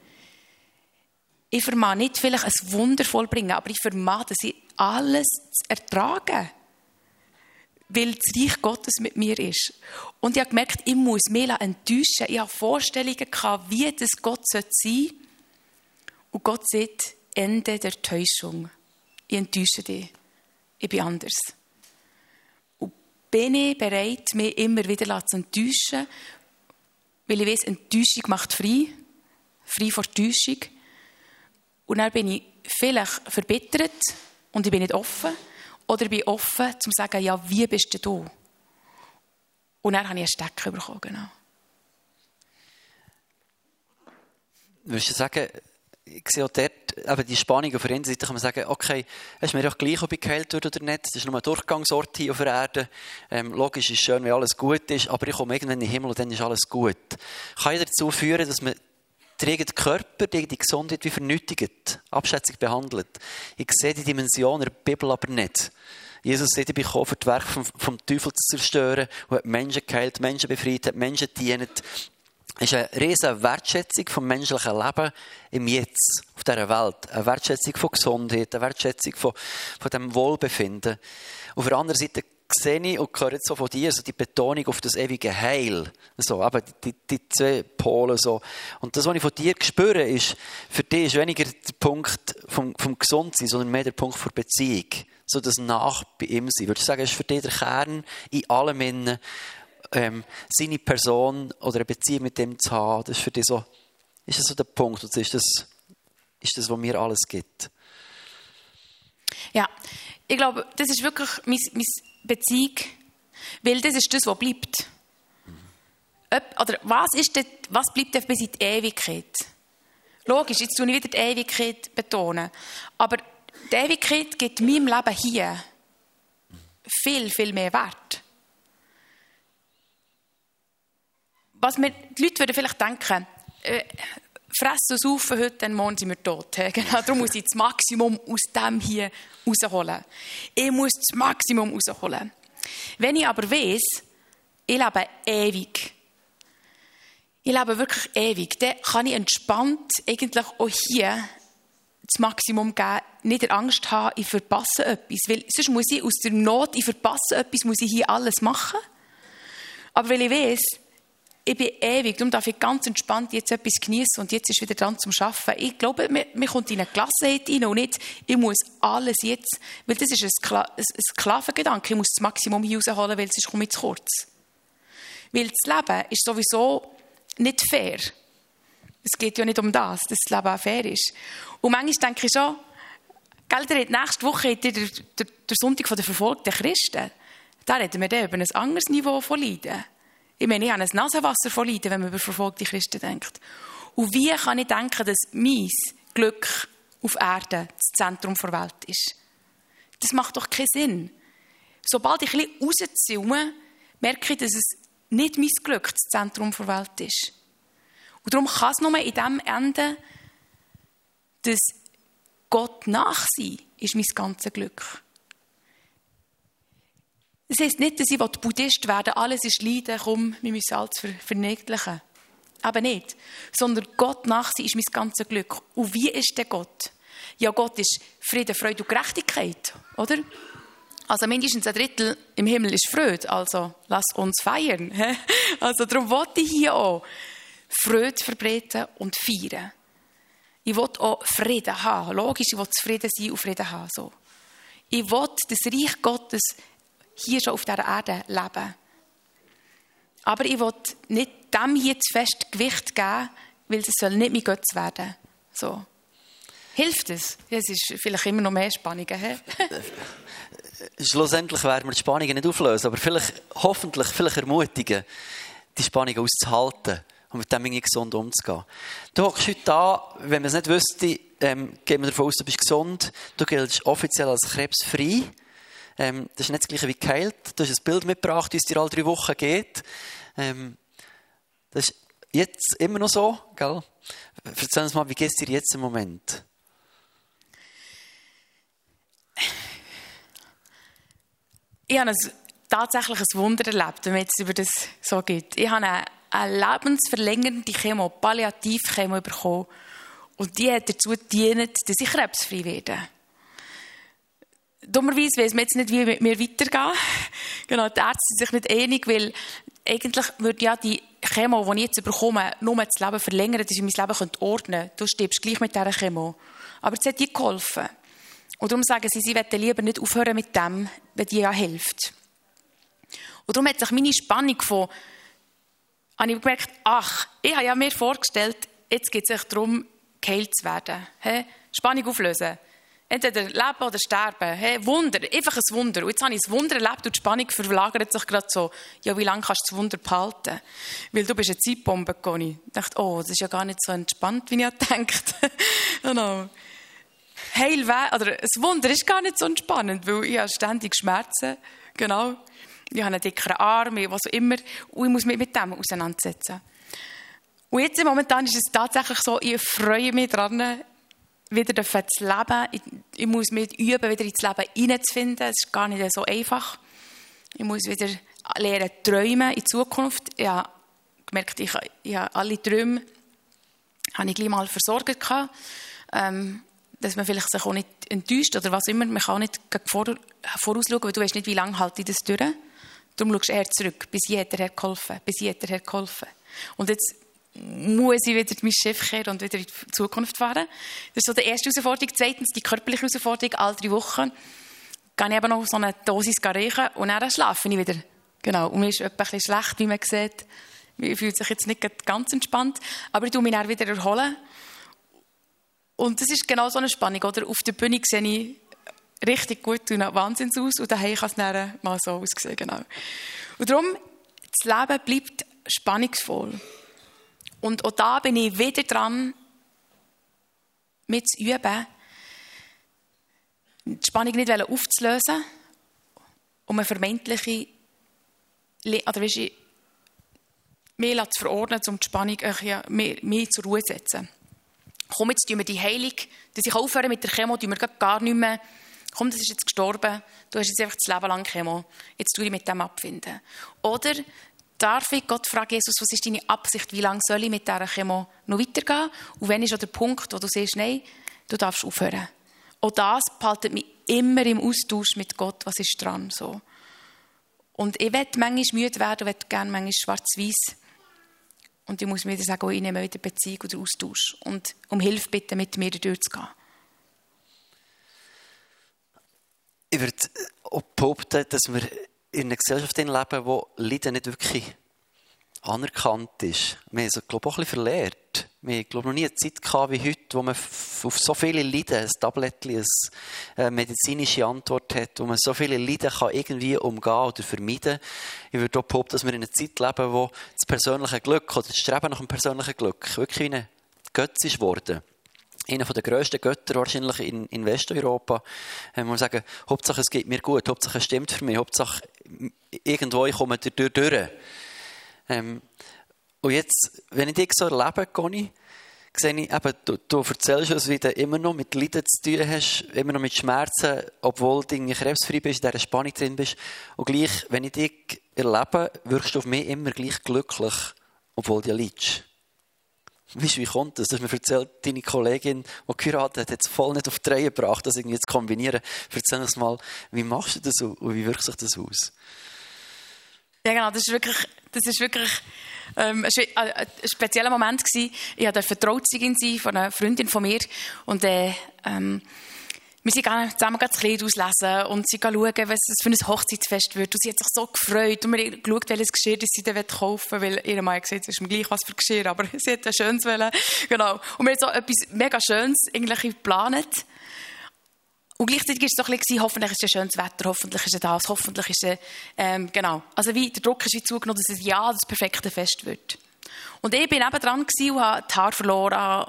Ich vermag nicht vielleicht ein Wunder vollbringen, aber ich vermag, dass ich alles zu ertragen, weil das Reich Gottes mit mir ist. Und ich habe gemerkt, ich muss mich enttäuschen. Ich habe Vorstellungen gehabt, wie das Gott sein sollte. Und Gott sagt, Ende der Täuschung. Ich enttäusche dich. Ich bin anders. Und bin ich bereit, mich immer wieder zu enttäuschen, weil ich weiss, Enttäuschung macht frei vor Täuschung. Und dann bin ich vielleicht verbittert und ich bin nicht offen. Oder ich bin offen, um zu sagen, ja, wie bist du? Und dann habe ich einen Stecker bekommen, genau. Würdest du sagen, ich sehe auch dort eben die Spannung auf der einen Seite, kann man sagen, okay, es ist mir doch gleich, ob ich geheilt wird oder nicht. Das ist nur ein Durchgangsort hier auf der Erde. Logisch ist es schön, wenn alles gut ist, aber ich komme irgendwann in den Himmel und dann ist alles gut. Kann ja dazu führen, dass man den eigenen Körper, die Gesundheit wie vernötigt, abschätzig behandelt. Ich sehe die Dimension der Bibel aber nicht. Jesus sagt, ich bin gekommen, für die Werke vom Teufel zu zerstören und hat Menschen geheilt, Menschen befreit, hat Menschen gedient. Es ist eine riesige Wertschätzung vom menschlichen Leben im Jetzt, auf dieser Welt. Eine Wertschätzung von Gesundheit, eine Wertschätzung von dem Wohlbefinden. Auf der anderen Seite sehe ich und höre jetzt so von dir, so die Betonung auf das ewige Heil. So, eben die zwei Pole. So. Und das, was ich von dir spüre, ist, für dich ist weniger der Punkt vom Gesundsein, sondern mehr der Punkt der Beziehung. So das Nach bei ihm sein. Würdest du sagen, ist für dich der Kern in allem innen, seine Person oder eine Beziehung mit ihm zu haben, das ist für dich so, ist das so der Punkt, oder ist das, was mir alles gibt? Ja, ich glaube, das ist wirklich meine Beziehung Weil das ist das, was bleibt. Oder was bleibt denn bis in die Ewigkeit? Logisch, jetzt tue ich wieder die Ewigkeit betonen. Aber die Ewigkeit gibt meinem Leben hier viel, viel mehr Wert. Die Leute würden vielleicht denken, fressen und saufen heute, dann morgen sind wir tot. Genau, darum muss ich das Maximum aus dem hier rausholen. Ich muss das Maximum rausholen. Wenn ich aber weiss, ich lebe ewig. Ich lebe wirklich ewig. Dann kann ich entspannt eigentlich auch hier das Maximum geben, nicht der Angst haben, ich verpasse etwas. Weil sonst muss ich aus der Not, ich verpasse etwas, muss ich hier alles machen. Aber weil ich weiss, ich bin ewig, darum darf ich ganz entspannt jetzt etwas genießen und jetzt ist wieder dran zum Arbeiten. Ich glaube, man kommt in eine Gelassenheit rein und nicht, ich muss alles jetzt, weil das ist ein Sklavengedanke, ich muss das Maximum hier rausholen, weil sonst komme ich zu kurz. Weil das Leben ist sowieso nicht fair. Es geht ja nicht um das, dass das Leben auch fair ist. Und manchmal denke ich schon, nächste Woche hat der Sonntag der verfolgten Christen, da reden wir dann über ein anderes Niveau von Leiden. Ich meine, ich habe ein Nasenwasser von Leiden, wenn man über verfolgte Christen denkt. Und wie kann ich denken, dass mein Glück auf Erden das Zentrum der Welt ist? Das macht doch keinen Sinn. Sobald ich ein bisschen rauszoome, merke ich, dass es nicht mein Glück das Zentrum der Welt ist. Und darum kann es nur in dem enden, dass Gott nach sein ist mein ganzes Glück. Das heisst nicht, dass ich Buddhist werden will, alles ist Leiden, komm, wir müssen alles verniedlichen. Aber nicht. Sondern Gott nach sein ist mein ganzes Glück. Und wie ist der Gott? Ja, Gott ist Friede, Freude und Gerechtigkeit, oder? Also mindestens ein Drittel im Himmel ist Freude, also lass uns feiern. Also darum wollte ich hier auch Freude verbreiten und feiern. Ich will auch Frieden haben. Logisch, ich will zufrieden sein und Frieden haben. So. Ich will das Reich Gottes hier schon auf dieser Erde leben. Aber ich will nicht dem hier zu fest Gewicht geben, weil es soll nicht mein Götz werden. So. Hilft es? Es ist vielleicht immer noch mehr Spannungen. Schlussendlich werden wir die Spannungen nicht auflösen, aber hoffentlich ermutigen, die Spannungen auszuhalten und mit dem irgendwie gesund umzugehen. Du hockst heute da, wenn man es nicht wüsste, gehen wir davon aus, du bist gesund, du giltst offiziell als krebsfrei. Das ist nicht das Gleiche wie geheilt. Du hast ein Bild mitgebracht, wie es dir alle 3 Wochen geht. Das ist jetzt immer noch so, gell? Erzähl uns mal, wie geht es dir jetzt im Moment? Ich habe tatsächlich ein Wunder erlebt, wenn man jetzt über das so geht. Ich habe eine lebensverlängernde Chemo, Palliativ-Chemo bekommen. Und die hat dazu gedient, dass ich krebsfrei werde. Dummerweise weiss man jetzt nicht, wie mit mir weitergehen. Genau, die Ärzte sind sich nicht einig, weil eigentlich würde ja die Chemo, die ich jetzt bekomme, nur das Leben verlängern, dass ich mein Leben ordnen könnte. Du stirbst gleich mit dieser Chemo. Aber es hat dir geholfen. Und darum sagen sie wollen lieber nicht aufhören mit dem, wenn die ja hilft. Und darum hat sich meine Spannung habe ich gemerkt, ich habe ja mir vorgestellt, jetzt geht es sich darum, geheilt zu werden. Spannung auflösen. Entweder leben oder sterben. Wunder, einfach ein Wunder. Und jetzt habe ich ein Wunder erlebt und die Spannung verlagert sich gerade so. Ja, wie lange kannst du das Wunder behalten? Weil du bist eine Zeitbombe, Conny. Ich dachte, das ist ja gar nicht so entspannt, wie ich gedacht habe. Genau. Oder ein Wunder ist gar nicht so entspannend, weil ich habe ständig Schmerzen. Genau. Ich habe einen dickeren Arm, was auch immer. Und ich muss mich mit dem auseinandersetzen. Und jetzt momentan ist es tatsächlich so, ich freue mich daran, wieder zu leben. Ich muss mich üben, wieder ins Leben hineinzufinden. Es ist gar nicht so einfach. Ich muss wieder lernen, träumen in Zukunft. Ich habe gemerkt, ich habe alle Träume habe ich gleich mal versorgt gehabt. Dass man vielleicht sich auch nicht enttäuscht oder was immer. Man kann auch nicht vorausschauen, weil du weißt nicht, wie lange halte ich das durch. Darum schaust du eher zurück, bis jeder hat geholfen. Und jetzt muss ich wieder mein Schiff kehren und wieder in die Zukunft fahren. Das ist so die erste Herausforderung. Zweitens, die körperliche Herausforderung. Alle 3 Wochen gehe ich eben noch so eine Dosis riechen und dann schlafe ich wieder. Genau. Und mir ist etwas ein bisschen schlecht, wie man sieht. Man fühlt sich jetzt nicht ganz entspannt. Aber ich tue mich dann wieder erholen. Und das ist genau so eine Spannung, oder? Auf der Bühne sehe ich richtig gut und nach Wahnsinns aus und daheim kann es dann mal so aussehen, genau. Und darum, das Leben bleibt spannungsvoll. Und auch da bin ich wieder dran, mit zu üben, die Spannung nicht aufzulösen, um eine vermeintliche, oder weißt du, mehr zu verordnen, um die Spannung mehr zur Ruhe zu setzen. Komm, jetzt tun wir die Heilung, dass ich aufhören mit der Chemo, tun wir gar nicht mehr. Komm, das ist jetzt gestorben, du hast jetzt einfach das Leben lang Chemo, jetzt tue ich mit dem abfinden. Oder darf ich Gott fragen, Jesus, was ist deine Absicht, wie lange soll ich mit dieser Chemo noch weitergehen? Und wenn ist schon der Punkt, wo du siehst, nein, du darfst aufhören. Auch das behaltet mich immer im Austausch mit Gott, was ist dran. So. Und ich will manchmal müde werden, ich will gerne manchmal schwarz-weiß. Und ich muss mir wieder sagen, ich nehme wieder Beziehung oder Austausch. Und um Hilfe bitten, mit mir durchzugehen. Ich würde auch behaupten, dass wir in einer Gesellschaft leben, wo Leiden nicht wirklich anerkannt ist. Wir haben es, glaube ich, auch ein bisschen verlehrt. Wir haben, glaube ich, noch nie eine Zeit gehabt wie heute, wo man auf so viele Leiden ein Tablettchen, eine medizinische Antwort hat, wo man so viele Leiden kann irgendwie umgehen oder vermeiden. Ich würde auch behaupten, dass wir in einer Zeit leben, wo das persönliche Glück oder das Streben nach dem persönlichen Glück wirklich wie ein Götz ist geworden. Einer der grössten Götter wahrscheinlich in Westeuropa. Man sagen, Hauptsache es geht mir gut, Hauptsache es stimmt für mich, Hauptsache irgendwo ich komme durch. Und jetzt, wenn ich dich so erlebe, Conny, sehe ich eben, du erzählst uns, wie du immer noch mit Leiden zu tun hast, immer noch mit Schmerzen, obwohl du krebsfrei bist, in dieser Spannung drin bist. Und gleich, wenn ich dich erlebe, wirkst du auf mich immer gleich glücklich, obwohl du leidest. Weißt du, wie kommt das? Du hast mir erzählt, deine Kollegin, die geheiratet hat, es voll nicht auf die Reihe gebracht, das irgendwie zu kombinieren. Erzähl uns mal, wie machst du das und wie wirkt sich das aus? Ja, genau, das ist wirklich ein spezieller Moment gewesen. Ich durfte Trauzeugin sein von einer Freundin von mir und wir sind zusammen das Kleid auslesen und sie schauen, was es für ein Hochzeitsfest wird. Und sie hat sich so gefreut und wir haben geschaut, welches Geschirr sie dann kaufen will, weil ihr Mann gesagt hat, es ist mir gleich was für Geschirr, aber sie hat ein schönes wollen. Genau. Und wir haben so etwas mega Schönes eigentlich geplant. Und gleichzeitig war es so ein bisschen, hoffentlich ist es schönes Wetter, hoffentlich ist es das, hoffentlich ist es, genau. Also wie, der Druck ist wie zugenommen, dass es ja das perfekte Fest wird. Und ich bin eben dran gewesen und habe die Haare verloren,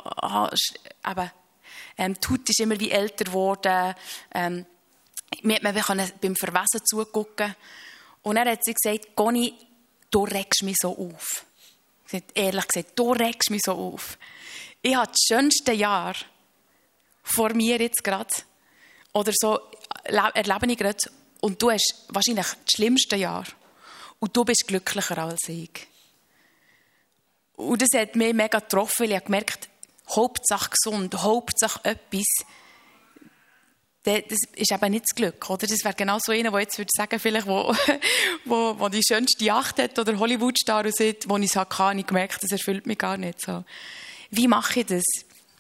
die Haut ist immer wie älter geworden, man kann beim Verwesen zugucken. Und dann hat sie gesagt, Conny, du regst mich so auf. Sie hat ehrlich gesagt, du regst mich so auf. Ich habe das schönste Jahr vor mir jetzt gerade, oder so erlebe ich gerade, und du hast wahrscheinlich das schlimmste Jahr. Und du bist glücklicher als ich. Und das hat mich mega getroffen, weil ich habe gemerkt, Hauptsache gesund, Hauptsache etwas, das ist eben nicht das Glück. Oder? Das wäre genau so einer, der jetzt würde sagen, vielleicht, wo die schönste Yacht hat oder Hollywood-Star und sieht, wo ich es hatte, habe ich gemerkt, das erfüllt mich gar nicht so. Wie mache ich das?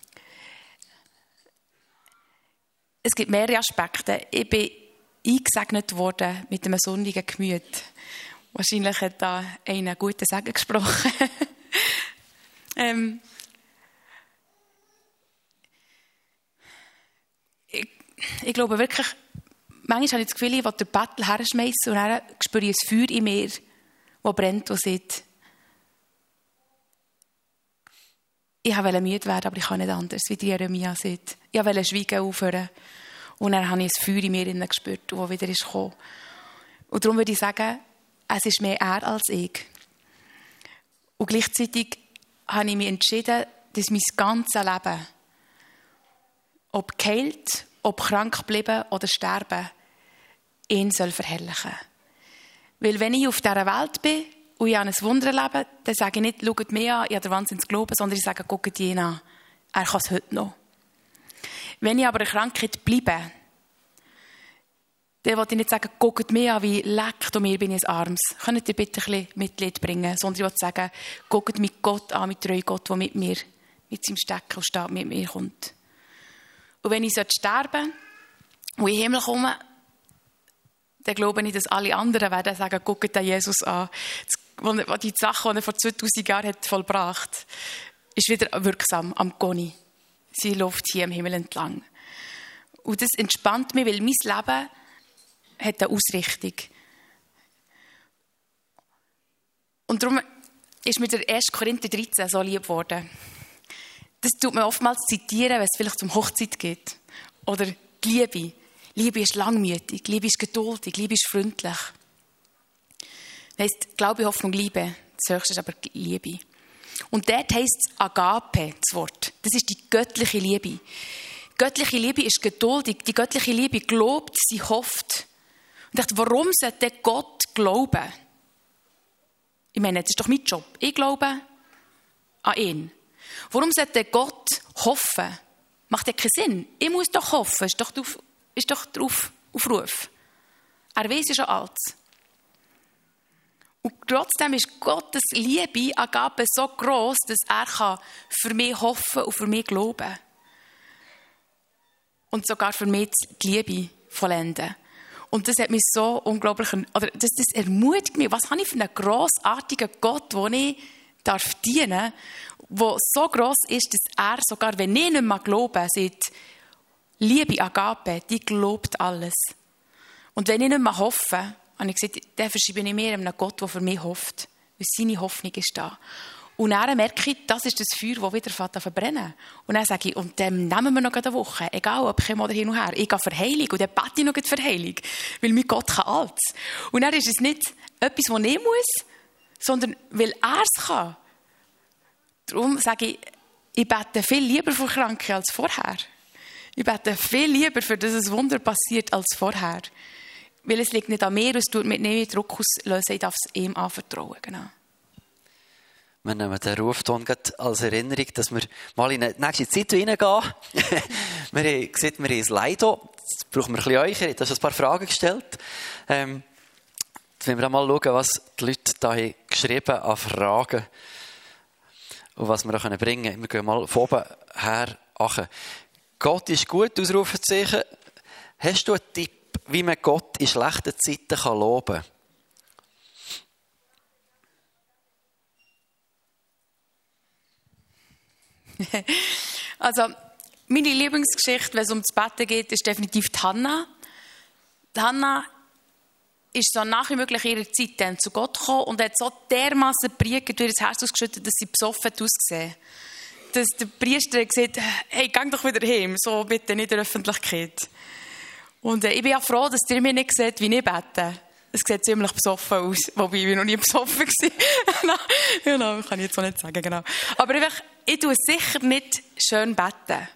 Es gibt mehrere Aspekte. Ich bin eingesegnet worden mit einem sonnigen Gemüt. Wahrscheinlich hat da einer guten Segen gesprochen. Ich glaube wirklich, manchmal habe ich das Gefühl, ich will den Battle herschmeißen und dann spüre ich ein Feuer in mir, das brennt und sagt, ich wollte müde werden, aber ich kann nicht anders, wie die Jeremia sagt. Ich wollte schweigen aufhören. Und dann habe ich ein Feuer in mir gespürt, das wieder ist gekommen. Und darum würde ich sagen, es ist mehr er als ich. Und gleichzeitig habe ich mich entschieden, dass mein ganzes Leben, ob geheilt, ob krank geblieben oder sterben, ihn soll verherrlichen. Weil wenn ich auf dieser Welt bin und ich habe ein Wunder erlebe, dann sage ich nicht, schaut mich an, ich habe den Wahnsinns Glauben, sondern ich sage, schaut ihn an. Er kann es heute noch. Wenn ich aber eine Krankheit bleibe, dann will ich nicht sagen, schaut mich an, wie leckt und mir bin ich ein Arms. Könnt ihr bitte ein bisschen Mitleid bringen? Sondern ich will sagen, schaut mich Gott an, mit treu Gott, der mit mir, mit seinem Stecken und Stab mit mir kommt. Und wenn ich sterben und in den Himmel komme, dann glaube ich, dass alle anderen werden sagen, schaut den Jesus an. Die Sache, die er vor 2000 Jahren hat vollbracht, ist wieder wirksam am Conny. Sie läuft hier im Himmel entlang. Und das entspannt mich, weil mein Leben hat eine Ausrichtung. Und darum ist mir der 1. Korinther 13 so lieb geworden. Das tut man oftmals zitieren, wenn es vielleicht um Hochzeit geht. Oder die Liebe. Liebe ist langmütig, Liebe ist geduldig, Liebe ist freundlich. Das heisst, Glaube, Hoffnung, Liebe. Das Höchste ist aber Liebe. Und dort heisst es Agape, das Wort. Das ist die göttliche Liebe. Die göttliche Liebe ist geduldig. Die göttliche Liebe glaubt, sie hofft. Und ich dachte, warum sollte Gott glauben? Ich meine, das ist doch mein Job. Ich glaube an ihn. Warum sollte Gott hoffen? Macht ja keinen Sinn. Ich muss doch hoffen. Ist doch drauf auf Ruf. Er weiss ja schon alles. Und trotzdem ist Gottes Liebe, Agape, so gross, dass er für mich hoffen und für mich glauben kann. Und sogar für mich die Liebe vollenden. Und das hat mich so unglaublich, oder das ermutigt mich. Was habe ich für einen grossartigen Gott, den ich dienen darf, der so gross ist, dass er sogar, wenn ich nicht mehr glaube, sagt, Liebe, Agape, die glaubt alles. Und wenn ich nicht mehr hoffe, habe ich gesagt, dann verschiebe ich mir einem Gott, der für mich hofft. Weil seine Hoffnung ist da. Und dann merke ich, das ist das Feuer, das wieder verbrennen. Und dann sage ich, und dann nehmen wir noch eine Woche, egal ob ich komme oder hin und her. Ich gehe für Heilung und dann bete ich noch für Heilung. Weil mein Gott kann alles. Und dann ist es nicht etwas, das ich muss, sondern weil er es kann. Darum sage ich, ich bete viel lieber für Kranke als vorher. Ich bete viel lieber, für dass ein Wunder passiert, als vorher. Weil es liegt nicht an mir, es tut mit nicht Druck auslösen, ich darf es ihm anvertrauen. Genau. Wir nehmen den Rufton als Erinnerung, dass wir mal in die nächste Zeit reingehen. Wir haben gesehen, wir haben ein Slido. Jetzt brauchen wir ein bisschen euch. Ihr habt schon ein paar Fragen gestellt. Wenn wir mal schauen, was die Leute da haben geschrieben an Fragen und was wir auch bringen können. Wir gehen mal von oben her achten. Gott ist gut, Ausrufezeichen. Hast du einen Tipp, wie man Gott in schlechten Zeiten loben kann? Also, meine Lieblingsgeschichte, wenn es um das Betten geht, ist definitiv die Hannah. Die Hannah ist so nach wie möglich ihrer Zeit dann zu Gott gekommen und hat so dermassen gepredigt, durch das Herz ausgeschüttet, dass sie besoffen ausgesehen. Dass der Priester hat gesagt, hey, geh doch wieder heim, so bitte nicht in der Öffentlichkeit. Und ich bin ja froh, dass ihr mich nicht seht, wie ich bete. Es sieht ziemlich besoffen aus, wobei ich noch nie besoffen war. Genau, kann ich jetzt auch nicht sagen, genau. Aber ich tue sicher nicht schön beten.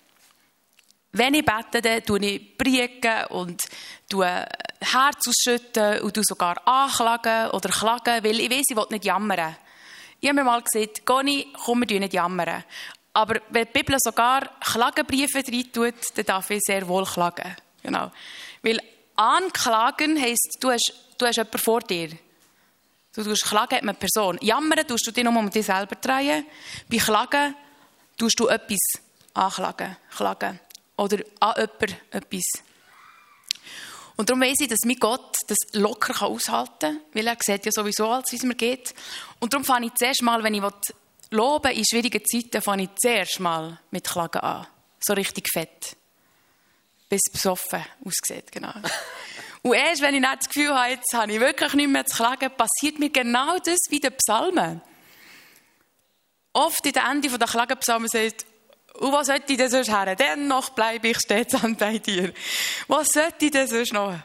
Wenn ich bete, dann tue ich prieken und tue Herz ausschütten und tue sogar anklagen oder klagen, weil ich weiss, ich will nicht jammern. Ich habe mir mal gesagt, Goni, komm, wir nicht jammern. Aber wenn die Bibel sogar Klagebriefe reintut, dann darf ich sehr wohl klagen. Genau. Weil anklagen heisst, du hast jemanden vor dir. Du tust klagen, hat eine Person. Jammern tust du dich nur um dich selber drehen. Bei Klagen tust du etwas anklagen, klagen. Oder an jemanden etwas. Und darum weiss ich, dass mein Gott das locker aushalten kann, weil er sieht ja sowieso alles, wie es mir geht. Und darum fange ich zuerst mal, wenn ich loben in schwierigen Zeiten, fange ich zuerst mal mit Klagen an. So richtig fett. Bis es besoffen aussieht, genau. Und erst, wenn ich nicht das Gefühl habe, jetzt habe ich wirklich nicht mehr zu klagen, passiert mir genau das wie den Psalmen. Oft in den Ende der Klagenpsalmen sagt, und was sollte ich denn sonst her? Dennoch bleibe ich stets bei dir. Was sollte ich denn sonst noch?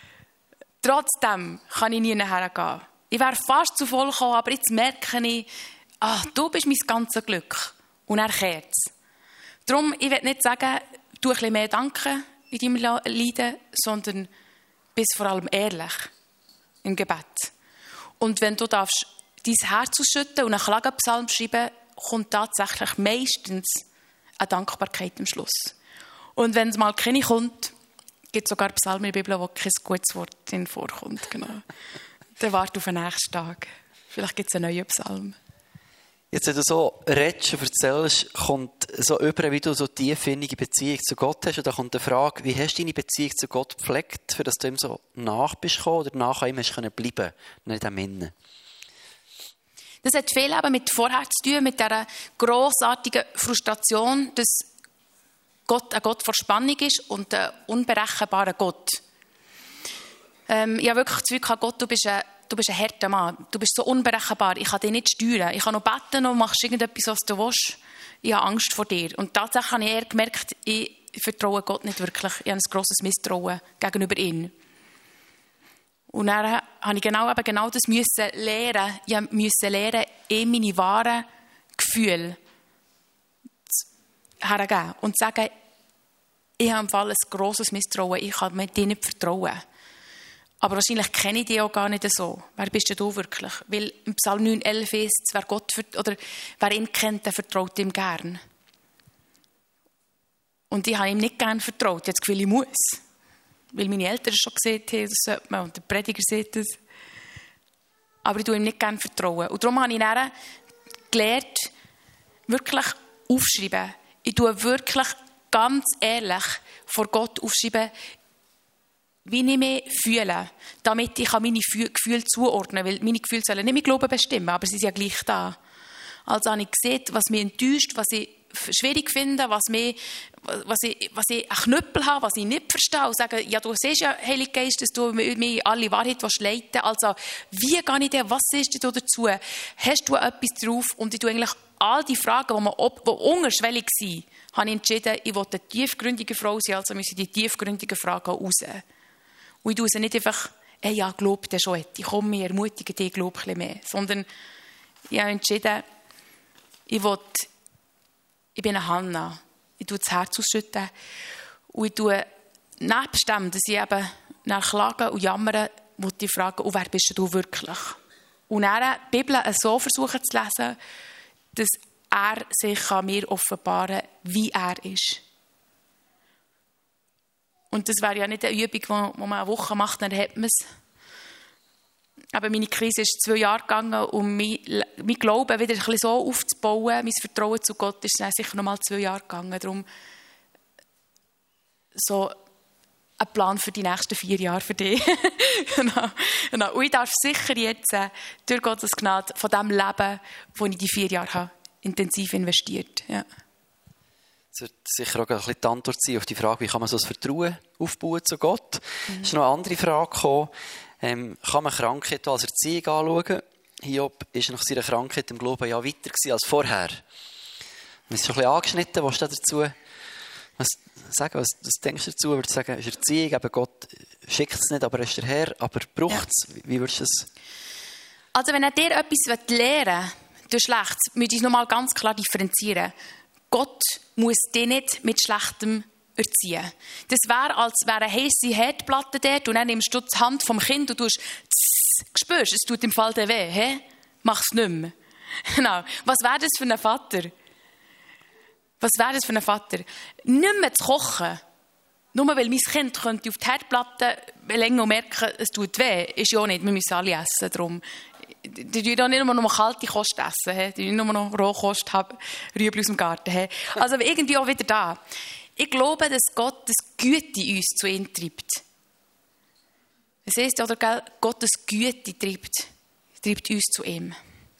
Trotzdem kann ich nie hergehen. Ich wäre fast zu voll gekommen, aber jetzt merke ich, du bist mein ganzes Glück. Und er kehrt es. Darum, ich will nicht sagen, tu ein bisschen mehr danken in deinem Leiden, sondern bist vor allem ehrlich im Gebet. Und wenn du darfst dein Herz ausschütten und einen Klagenpsalm schreiben, kommt tatsächlich meistens eine Dankbarkeit am Schluss. Und wenn es mal keine kommt, gibt es sogar Psalmen in der Bibel, wo kein gutes Wort drin vorkommt. Genau. Dann warte auf den nächsten Tag. Vielleicht gibt es einen neuen Psalm. Jetzt, wenn du so redest und erzählst, kommt so über, wie du so tiefsinnige Beziehung zu Gott hast. Und da kommt die Frage, wie hast du deine Beziehung zu Gott gepflegt, für dass du ihm so nach bist gekommen oder nach ihm hast können bleiben, nicht am Ende? Das hat viel eben mit vorher zu tun, mit dieser grossartigen Frustration, dass Gott ein Gott vor Spannung ist und ein unberechenbarer Gott. Ich habe wirklich das Gefühl, Gott, du bist ein harter Mann. Du bist so unberechenbar. Ich kann dich nicht steuern. Ich kann noch beten und machst irgendetwas, was du willst. Ich habe Angst vor dir. Und tatsächlich habe ich eher gemerkt, ich vertraue Gott nicht wirklich. Ich habe ein grosses Misstrauen gegenüber ihm. Und dann habe ich genau das lernen. Ich musste lernen, ihm meine wahren Gefühle hergeben. Und sagen, ich habe im Fall ein grosses Misstrauen. Ich kann dir nicht vertrauen. Aber wahrscheinlich kenne ich dich auch gar nicht so. Wer bist du wirklich? Weil im Psalm 9,11 ist, wer ihn kennt, der vertraut ihm gern. Und ich habe ihm nicht gern vertraut. Jetzt Gefühl, ich muss. Weil meine Eltern schon gesehen haben, das sollte man, und der Prediger sieht das. Aber ich tue ihm nicht gern vertrauen. Und darum habe ich dann gelernt, wirklich aufschreiben. Ich tue wirklich ganz ehrlich vor Gott aufschreiben, wie ich mich fühle, damit ich meine Gefühle zuordnen kann. Weil meine Gefühle sollen nicht mein Glauben bestimmen, aber sie sind ja gleich da. Also habe ich gesehen, was mich enttäuscht, was ich schwierig finde, was ich einen Knüppel habe, was ich nicht verstehe. Und sage, ja, du siehst ja, Heiliger Geist, dass du mir alle Wahrheit leiten willst. Also, wie gehe ich dir, was siehst du dazu? Hast du etwas drauf? Und ich tue eigentlich all die Fragen, die unterschwellig waren, habe ich entschieden, ich will eine tiefgründige Frau sein, also müssen die tiefgründigen Fragen raus. Und ich tue sie nicht einfach, hey, ja, glaub dir schon, ich komme, ich ermutige dich, glaub ein bisschen mehr. Sondern ich habe entschieden, ich bin eine Hannah. Ich tue das Herz ausschütten. Und ich tue, nebst dem, dass ich eben nach Klagen und Jammern, wollte ich fragen, wer bist du wirklich? Und dann die Bibel so versuchen zu lesen, dass er sich mir offenbaren kann, wie er ist. Und das wäre ja nicht eine Übung, die man eine Woche macht, dann hat man es. Aber meine Krise ist 2 Jahre gegangen, und mein Glauben wieder ein bisschen so aufzubauen, mein Vertrauen zu Gott, ist dann sicher noch mal 2 Jahre gegangen. Darum so ein Plan für die nächsten 4 Jahre für dich. Genau. Und ich darf sicher jetzt, durch Gottes Gnade, von dem leben, wo ich die 4 Jahre habe, intensiv investiert. Ja. Das wird sicher auch ein bisschen die Antwort sein auf die Frage, wie kann man so das Vertrauen aufbauen zu Gott. Es ist noch eine andere Frage gekommen. Kann man Krankheit als Erziehung anschauen? Hiob war nach seiner Krankheit im Glauben ja weiter als vorher. Wir sind schon ein bisschen angeschnitten. Was steht dazu? Was denkst du dazu? Würdest du sagen, ist Erziehung, eben Gott schickt es nicht, aber er ist der Herr, aber braucht es? Ja. Wie würdest du das? Also wenn er dir etwas lernen will, durch Schlechtes, müsste ich es nochmal ganz klar differenzieren. Gott muss dich nicht mit Schlechtem erziehen. Das wäre, als wäre eine heisse Herdplatte dort und dann nimmst du die Hand vom Kind und tust spürst, es tut im Fall der weh. He? Mach es nicht mehr. Genau. Was wäre das für ein Vater? Was wäre das für ein Vater? Nicht mehr zu kochen, nur weil mein Kind könnte auf die Herdplatte länger und merken, es tut weh, ist ja auch nicht. Wir müssen alle essen, darum. Die tun nicht nur noch kalte Kost essen, he? Die nur noch Rohkost haben, Rüebli aus dem Garten. He? Also irgendwie auch wieder da. Ich glaube, dass Gott das Güte in uns zu ihm treibt. Es heisst ja, oder Gottes Güte treibt uns zu ihm.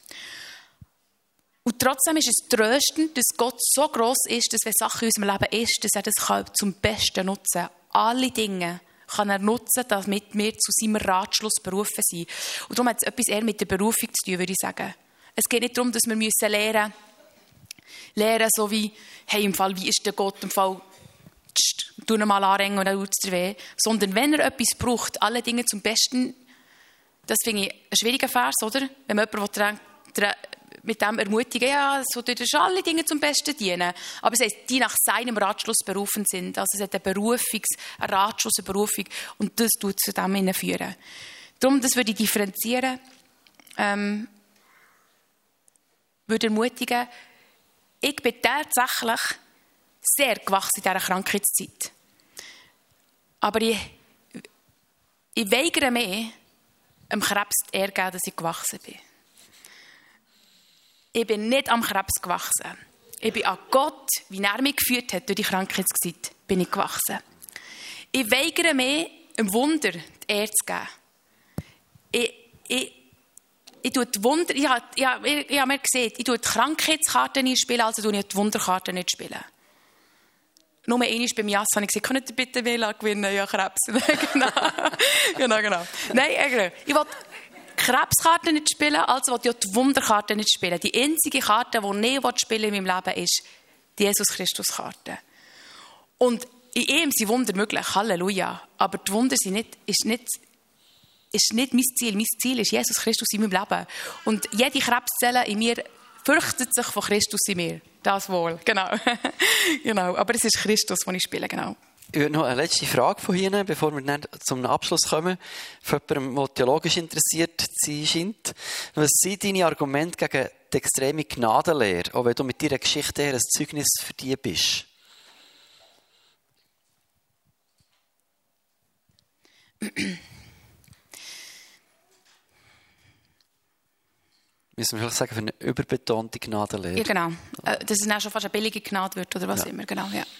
Und trotzdem ist es tröstend, dass Gott so gross ist, dass wenn Sachen in unserem Leben ist, dass er das zum Besten nutzen kann. Alle Dinge kann er nutzen, damit wir zu seinem Ratschluss berufen sind. Und darum hat es etwas eher mit der Berufung zu tun, würde ich sagen. Es geht nicht darum, dass wir lernen so wie, hey, im Fall, wie ist der Gott, im Fall, tu ihn mal anrengen und dann tut es dir weh. Sondern wenn er etwas braucht, alle Dinge zum Besten, das finde ich ein schwieriger Vers, oder? Wenn man jemanden mit dem ermutigen, ja, so tut er alle Dinge zum Besten dienen. Aber es heisst, die nach seinem Ratschluss berufen sind. Also es hat eine Ratschluss, eine Berufung. Und das tut zu dem hinführen. Darum, das würde ich differenzieren. Würde ermutigen, ich bin tatsächlich sehr gewachsen in dieser Krankheitszeit. Aber ich weigere mich, dem Krebs die Ehre geben, dass ich gewachsen bin. Ich bin nicht am Krebs gewachsen. Ich bin an Gott, wie er mich geführt hat durch die Krankheitszeit, bin ich gewachsen. Ich weigere mich, einem Wunder die Ehre zu geben. Ich tue die Wunder, ich habe mir gesehen, ich tue die Krankheitskarte nicht spielen, also tue ich die Wunderkarte nicht spielen. nur einmal beim Jass habe ich gesagt, könnt ihr bitte WLAN gewinnen? Ja, Krebs. genau. Nein, ich will Krebskarten nicht spielen, also will ich auch die Wunderkarte nicht spielen. Die einzige Karte, die ich nicht spielen in meinem Leben, ist die Jesus-Christus-Karte. Und in ihm sind Wunder möglich, Halleluja. Aber die Wunder ist nicht mein Ziel. Mein Ziel ist Jesus Christus in meinem Leben. Und jede Krebszelle in mir fürchtet sich von Christus in mir. Das wohl, genau. Genau. Aber es ist Christus, den ich spiele, genau. Ich habe noch eine letzte Frage von Ihnen, bevor wir dann zum Abschluss kommen. Für jemanden, der theologisch interessiert sein scheint. Was sind deine Argumente gegen die extreme Gnadenlehre, auch wenn du mit deiner Geschichte her ein Zeugnis für die bist? Müssen wir vielleicht sagen, für eine überbetonte Gnadenlehre. Ja, genau. Dass es dann schon fast eine billige Gnade wird, oder was immer. Genau, ja.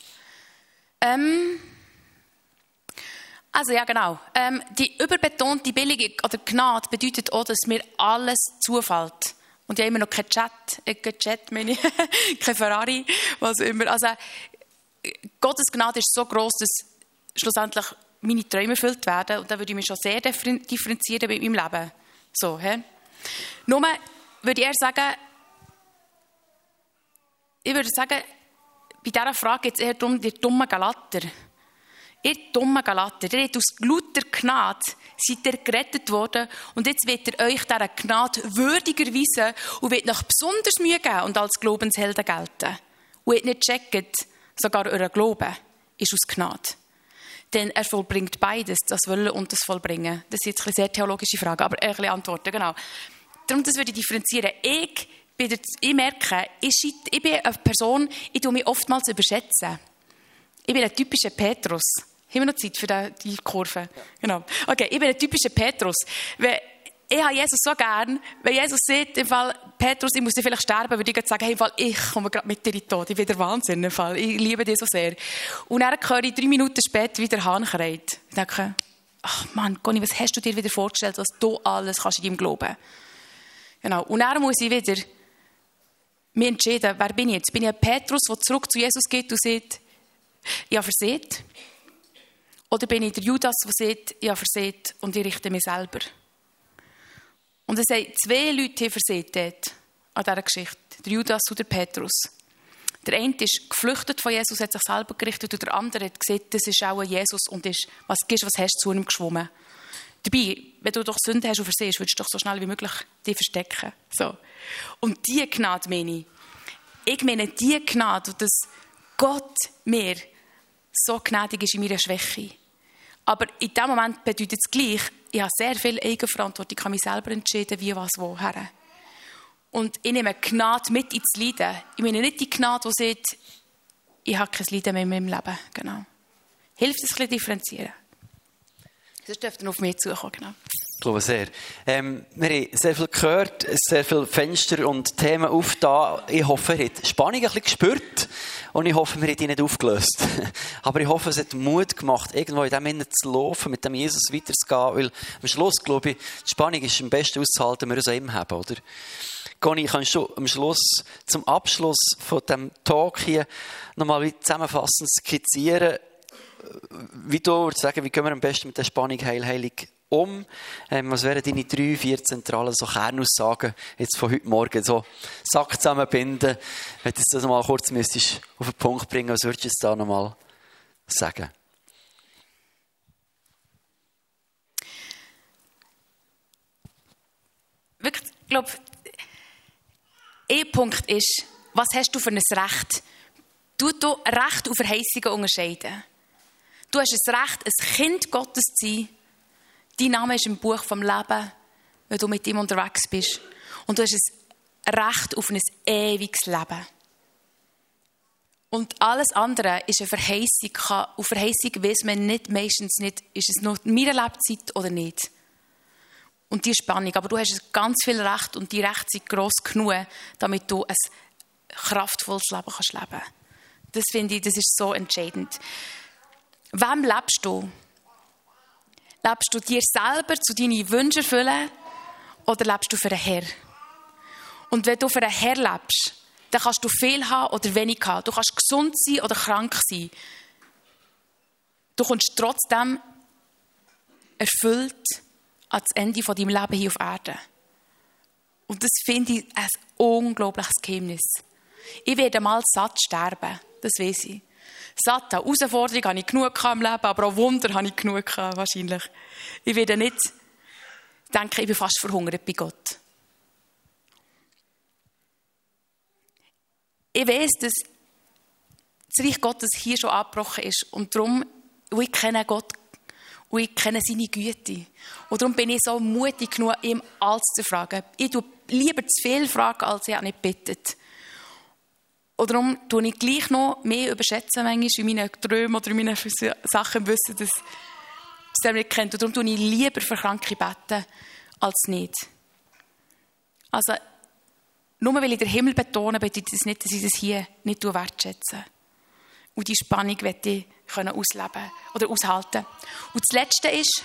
Also, ja, genau. Die überbetonte billige oder Gnade bedeutet auch, dass mir alles zufällt. Und ich habe immer noch keinen Chat, meine ich, kein Ferrari, was immer. Also, Gottes Gnade ist so gross, dass schlussendlich meine Träume erfüllt werden. Und da würde ich mich schon sehr differenzieren mit meinem Leben. So, hä? Nur würde ich eher sagen, bei dieser Frage geht es eher darum, die dummen Galater. Ihr dummen Galater, ihr habt aus lauter Gnade seid ihr gerettet worden und jetzt wird ihr euch dieser Gnade würdig erweisen und wird noch besonders Mühe geben und als Glaubenshelden gelten. Und ihr nicht checkt, sogar euer Glauben ist aus Gnade. Denn er vollbringt beides, das Wollen und das Vollbringen. Das sind jetzt eine sehr theologische Fragen, aber ein bisschen Antworten, genau. Darum, das würde ich differenzieren. Ich merke, ich bin eine Person, ich tue mich oftmals überschätzen. Ich bin ein typischer Petrus. Haben wir noch Zeit für die Kurve? Ja. Genau. Okay, ich bin ein typischer Petrus. Ich habe Jesus so gern, wenn Jesus sagt, im Fall, Petrus, ich muss dir vielleicht sterben, würde ich sagen, hey, im Fall, ich komme gerade mit dir in den Tod. Ich bin der Wahnsinn, im Fall. Ich liebe dich so sehr. Und dann höre ich 3 Minuten später, wie der Hahn schreit. Ich denke, ach Mann, Conny, was hast du dir wieder vorgestellt, was du alles kannst in deinem Glauben? Genau. Und dann muss ich wieder mich entscheiden, wer bin ich jetzt? Bin ich ein Petrus, der zurück zu Jesus geht und sagt, ich habe versagt? Oder bin ich der Judas, der sagt, ich habe versagt und ich richte mich selber? Und es haben 2 Leute versagt dort an dieser Geschichte. Der Judas und der Petrus. Der eine ist geflüchtet von Jesus, hat sich selber gerichtet und der andere hat gesagt, das ist auch ein Jesus und ist, was hast du zu ihm geschwommen? Dabei, wenn du doch Sünde hast und versehst, würdest du doch so schnell wie möglich dich verstecken. So. Und diese Gnade meine ich meine die Gnade, dass Gott mir so gnädig ist in meiner Schwäche. Aber in diesem Moment bedeutet es gleich, ich habe sehr viel Eigenverantwortung, ich kann mich selber entscheiden, wie, was, woher. Und ich nehme Gnade mit ins Leiden. Ich meine nicht die Gnade, die sagt, ich habe kein Leiden mehr in meinem Leben. Genau. Hilft es ein bisschen differenzieren. Sonst dürft ihr auf mich zukommen. Genau. Ich glaube sehr. Wir haben sehr viel gehört, sehr viele Fenster und Themen aufgetan. Ich hoffe, ihr habt Spannung ein bisschen gespürt und ich hoffe, wir haben die nicht aufgelöst. Aber ich hoffe, es hat Mut gemacht, irgendwo in dem Innen zu laufen, mit dem Jesus weiterzugehen, weil am Schluss, glaube ich, die Spannung ist am besten auszuhalten, wenn wir es eben haben, oder? Conny, kannst du am Schluss, zum Abschluss von diesem Talk hier nochmal zusammenfassend skizzieren, wie du würdest sagen, wie gehen wir am besten mit der Spannung heilig um? Was wären deine 3, 4 zentralen so Kernaussagen jetzt von heute Morgen? So Sack zusammenbinden. Wenn du das nochmal kurz müsstest auf den Punkt bringen, was würdest du jetzt da nochmal sagen? Wirklich, ich glaube, ein Punkt ist, was hast du für ein Recht? Du Recht auf Verheißungen unterscheiden. Du hast ein Recht, ein Kind Gottes zu sein. Dein Name ist im Buch vom Leben, wenn du mit ihm unterwegs bist. Und du hast ein Recht auf ein ewiges Leben. Und alles andere ist eine Verheißung. Auf Verheißung weiss man nicht, meistens nicht, ist es noch meine Lebzeit oder nicht. Und die Spannung. Aber du hast ganz viel Recht und die Rechte sind gross genug, damit du ein kraftvolles Leben kannst leben. Das finde ich, das ist so entscheidend. Wem lebst du? Lebst du dir selber zu deinen Wünschen erfüllen oder lebst du für den Herr? Und wenn du für den Herr lebst, dann kannst du viel haben oder wenig haben. Du kannst gesund sein oder krank sein. Du kommst trotzdem erfüllt ans Ende von deinem Leben hier auf Erde. Und das finde ich ein unglaubliches Geheimnis. Ich werde mal satt sterben, das weiss ich. Satt an Herausforderungen habe ich genug im Leben, aber auch Wunder habe ich genug wahrscheinlich. Ich werde nicht denken, ich bin fast verhungert bei Gott. Ich weiss, dass das Reich Gottes hier schon abgebrochen ist und darum, ich kenne Gott und ich kenne seine Güte. Und darum bin ich so mutig genug, ihm alles zu fragen. Ich tue lieber zu viel fragen, als ich nicht bittet. Und darum tue ich gleich noch mehr überschätzen, manchmal in meinen Träumen oder in meinen Sachen wissen, dass er mich kennt. Und darum tue ich lieber für Kranke beten, als nicht. Also, nur weil ich den Himmel betone, bedeutet das nicht, dass ich das hier nicht wertschätze. Und die Spannung möchte ich ausleben oder aushalten. Und das Letzte ist,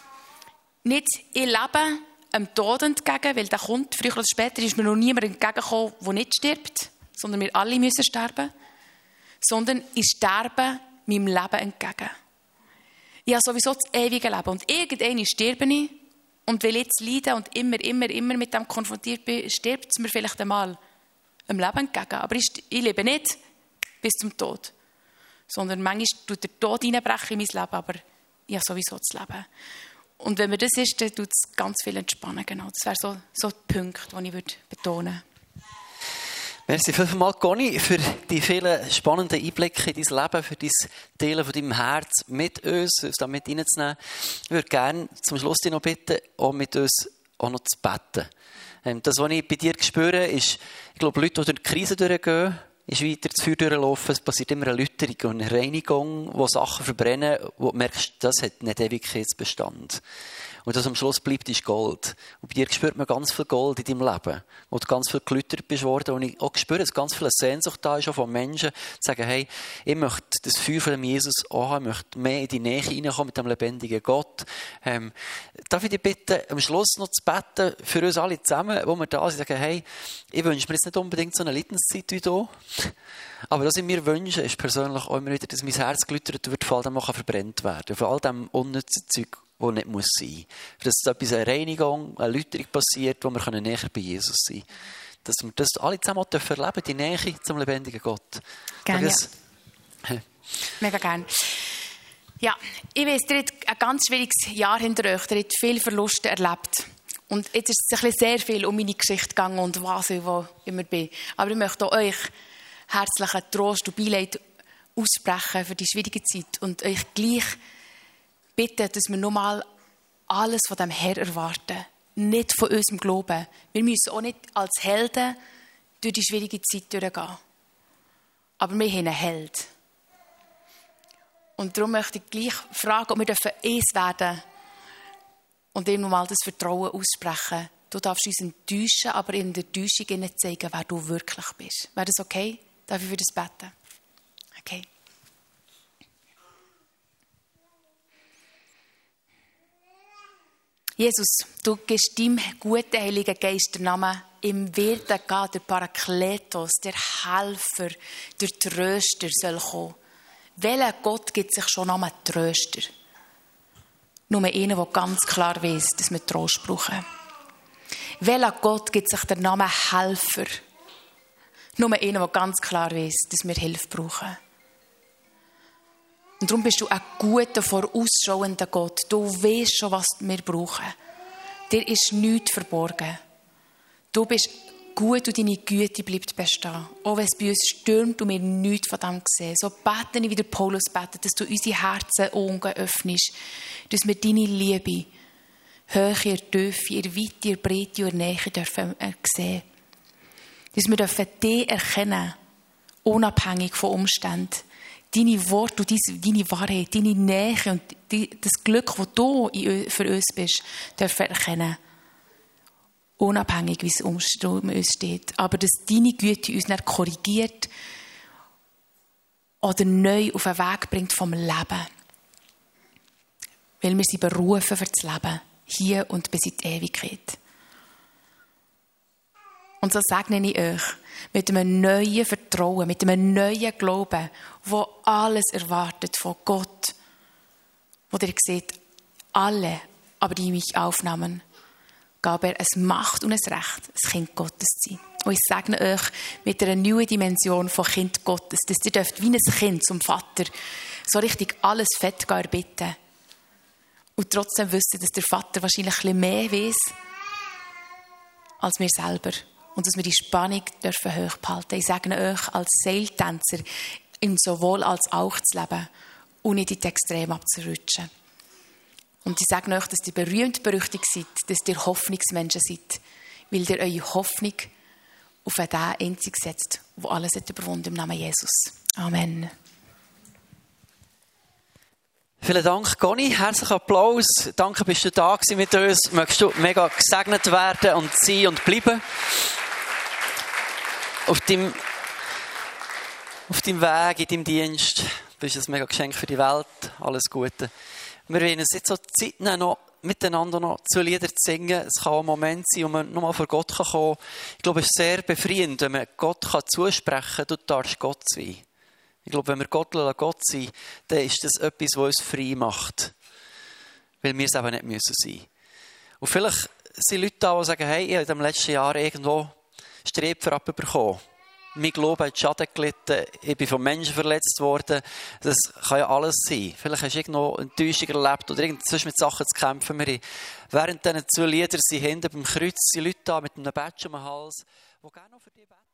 nicht ich lebe dem Tod entgegen, weil der kommt, früher oder später ist mir noch niemand entgegengekommen, der nicht stirbt, sondern wir alle müssen sterben, sondern ich sterbe meinem Leben entgegen. Ich habe sowieso das ewige Leben und irgendwann sterbe ich und weil ich jetzt leide und immer mit dem konfrontiert bin, stirbt es mir vielleicht einmal im Leben entgegen. Aber ich lebe nicht bis zum Tod, sondern manchmal tut der Tod reinbrechen in mein Leben, aber ich habe sowieso das Leben. Und wenn mir das ist, dann tut es ganz viel entspannen. Genau. Das wäre so der Punkt, den ich betonen würde. Merci vielmals, Conny, für die vielen spannenden Einblicke in dein Leben, für dein Teilen von deinem Herz mit uns mit reinzunehmen. Ich würde gerne zum Schluss dich noch bitten, auch mit uns auch noch zu beten. Das, was ich bei dir spüre, ist, ich glaube, Leute, die durch die Krise durchgehen, ist weiter das Feuer durchlaufen, es passiert immer eine Läuterung und eine Reinigung, wo Sachen verbrennen, wo du merkst, das hat nicht Ewigkeitsbestand. Und das am Schluss bleibt, ist Gold. Und bei dir spürt man ganz viel Gold in deinem Leben, wo du ganz viel geläutert bist worden. Und ich auch spüre, dass ganz viel Sehnsucht da ist, auch von Menschen, zu sagen, hey, ich möchte das Feuer von dem Jesus auch haben, ich möchte mehr in die Nähe hineinkommen mit dem lebendigen Gott. Darf ich dich bitten, am Schluss noch zu beten, für uns alle zusammen, wo wir da sind, sagen, hey, ich wünsche mir jetzt nicht unbedingt so eine Leidenszeit wie du, aber was ich mir wünsche, ist persönlich auch immer wieder, dass mein Herz geläutert wird, vor allem auch verbrennt werden, vor all dem unnützen Zeug, das nicht muss sein. Dass etwas, eine Reinigung, eine Läuterung passiert, wo wir näher bei Jesus sein können. Dass wir das alle zusammen erleben, die Nähe zum lebendigen Gott. Gerne, ja. Mega gerne. Ja, ich weiss, ihr habt ein ganz schwieriges Jahr hinter euch. Ihr habt viele Verluste erlebt. Und jetzt ist es sehr viel um meine Geschichte gegangen und was ich wo immer bin. Aber ich möchte auch euch herzlichen Trost und Beileid aussprechen für die schwierige Zeit und euch gleich bitten, dass wir nochmal alles von dem Herr erwarten. Nicht von unserem Glauben. Wir müssen auch nicht als Helden durch die schwierige Zeit durchgehen. Aber wir haben einen Held. Und darum möchte ich gleich fragen, ob wir eins werden und ihm nochmal das Vertrauen aussprechen. Du darfst uns enttäuschen, aber in der Täuschung nicht zeigen, wer du wirklich bist. Wäre das okay? Darf ich für das beten? Okay. Jesus, du gibst deinem guten Heiligen Geist den Namen, im Werden gehen, der Parakletos, der Helfer, der Tröster soll kommen. Welcher Gott gibt sich schon Namen Tröster? Nur einer, der ganz klar weiss, dass wir Trost brauchen. Welcher Gott gibt sich der Name Helfer? Nur einer, der ganz klar weiss, dass wir Hilfe brauchen. Und darum bist du ein guter, vorausschauender Gott. Du weisst schon, was wir brauchen. Dir ist nichts verborgen. Du bist gut und deine Güte bleibt bestehen. Auch wenn es bei uns stürmt und wir nichts von dem sehen. So bete ich, wie der Paulus betet, dass du unsere Herzen Augen öffnest. Dass wir deine Liebe, Höhe, Tiefe, Weite, Breite und Nähe dürfen sehen. Dass wir dich erkennen, unabhängig von Umständen. Deine Worte und deine Wahrheit, deine Nähe und das Glück, das du für uns bist, dürfen erkennen. Unabhängig, wie es um uns steht. Aber dass deine Güte uns nicht korrigiert oder neu auf den Weg bringt vom Leben. Weil wir sie berufen für das Leben. Hier und bis in die Ewigkeit. Und so segne ich euch mit einem neuen Vertrauen, mit einem neuen Glauben, wo alles erwartet von Gott. Wo ihr seht, alle, aber die mich aufnahmen, gab er es Macht und es Recht, ein Kind Gottes zu sein. Und ich segne euch mit einer neuen Dimension von Kind Gottes, dass ihr dürft wie ein Kind zum Vater so richtig alles fett erbitten und trotzdem wissen, dass der Vater wahrscheinlich ein bisschen mehr weiss als wir selber. Und dass wir die Spannung dürfen hoch behalten. Ich segne euch als Seiltänzer im sowohl als auch zu leben und nicht in die Extreme abzurutschen. Und ich sage euch, dass ihr berühmt berüchtigt seid, dass ihr Hoffnungsmenschen seid, weil ihr eure Hoffnung auf den Einzigen setzt, der alles hat überwunden im Namen Jesus. Amen. Vielen Dank, Conny. Herzlichen Applaus. Danke, bist du da gewesen mit uns. Möchtest du mega gesegnet werden und sein und bleiben? Auf deinem Weg, in deinem Dienst. Du bist ein mega Geschenk für die Welt. Alles Gute. Wir wollen uns jetzt so Zeit nehmen, noch miteinander noch zu Lieder zu singen. Es kann auch ein Moment sein, wo man nochmal vor Gott kommen kann. Ich glaube, es ist sehr befreiend, wenn man Gott zusprechen kann, du darfst Gott sein. Ich glaube, wenn wir Gott sein, dann ist das etwas, was uns frei macht. Weil wir es eben nicht müssen sein. Und vielleicht sind Leute da, die sagen, hey, ich habe in den letzten Jahren irgendwo Strebfer abbekommen. Mein Glaube hat Schaden gelitten, ich bin von Menschen verletzt worden. Das kann ja alles sein. Vielleicht hast du irgendwo Enttäuschung erlebt oder sonst mit Sachen zu kämpfen. Wir haben während diesen 2 Lieder sind hinten beim Kreuz sind Leute da mit einem Badge um den Hals, die gerne noch für dich beten.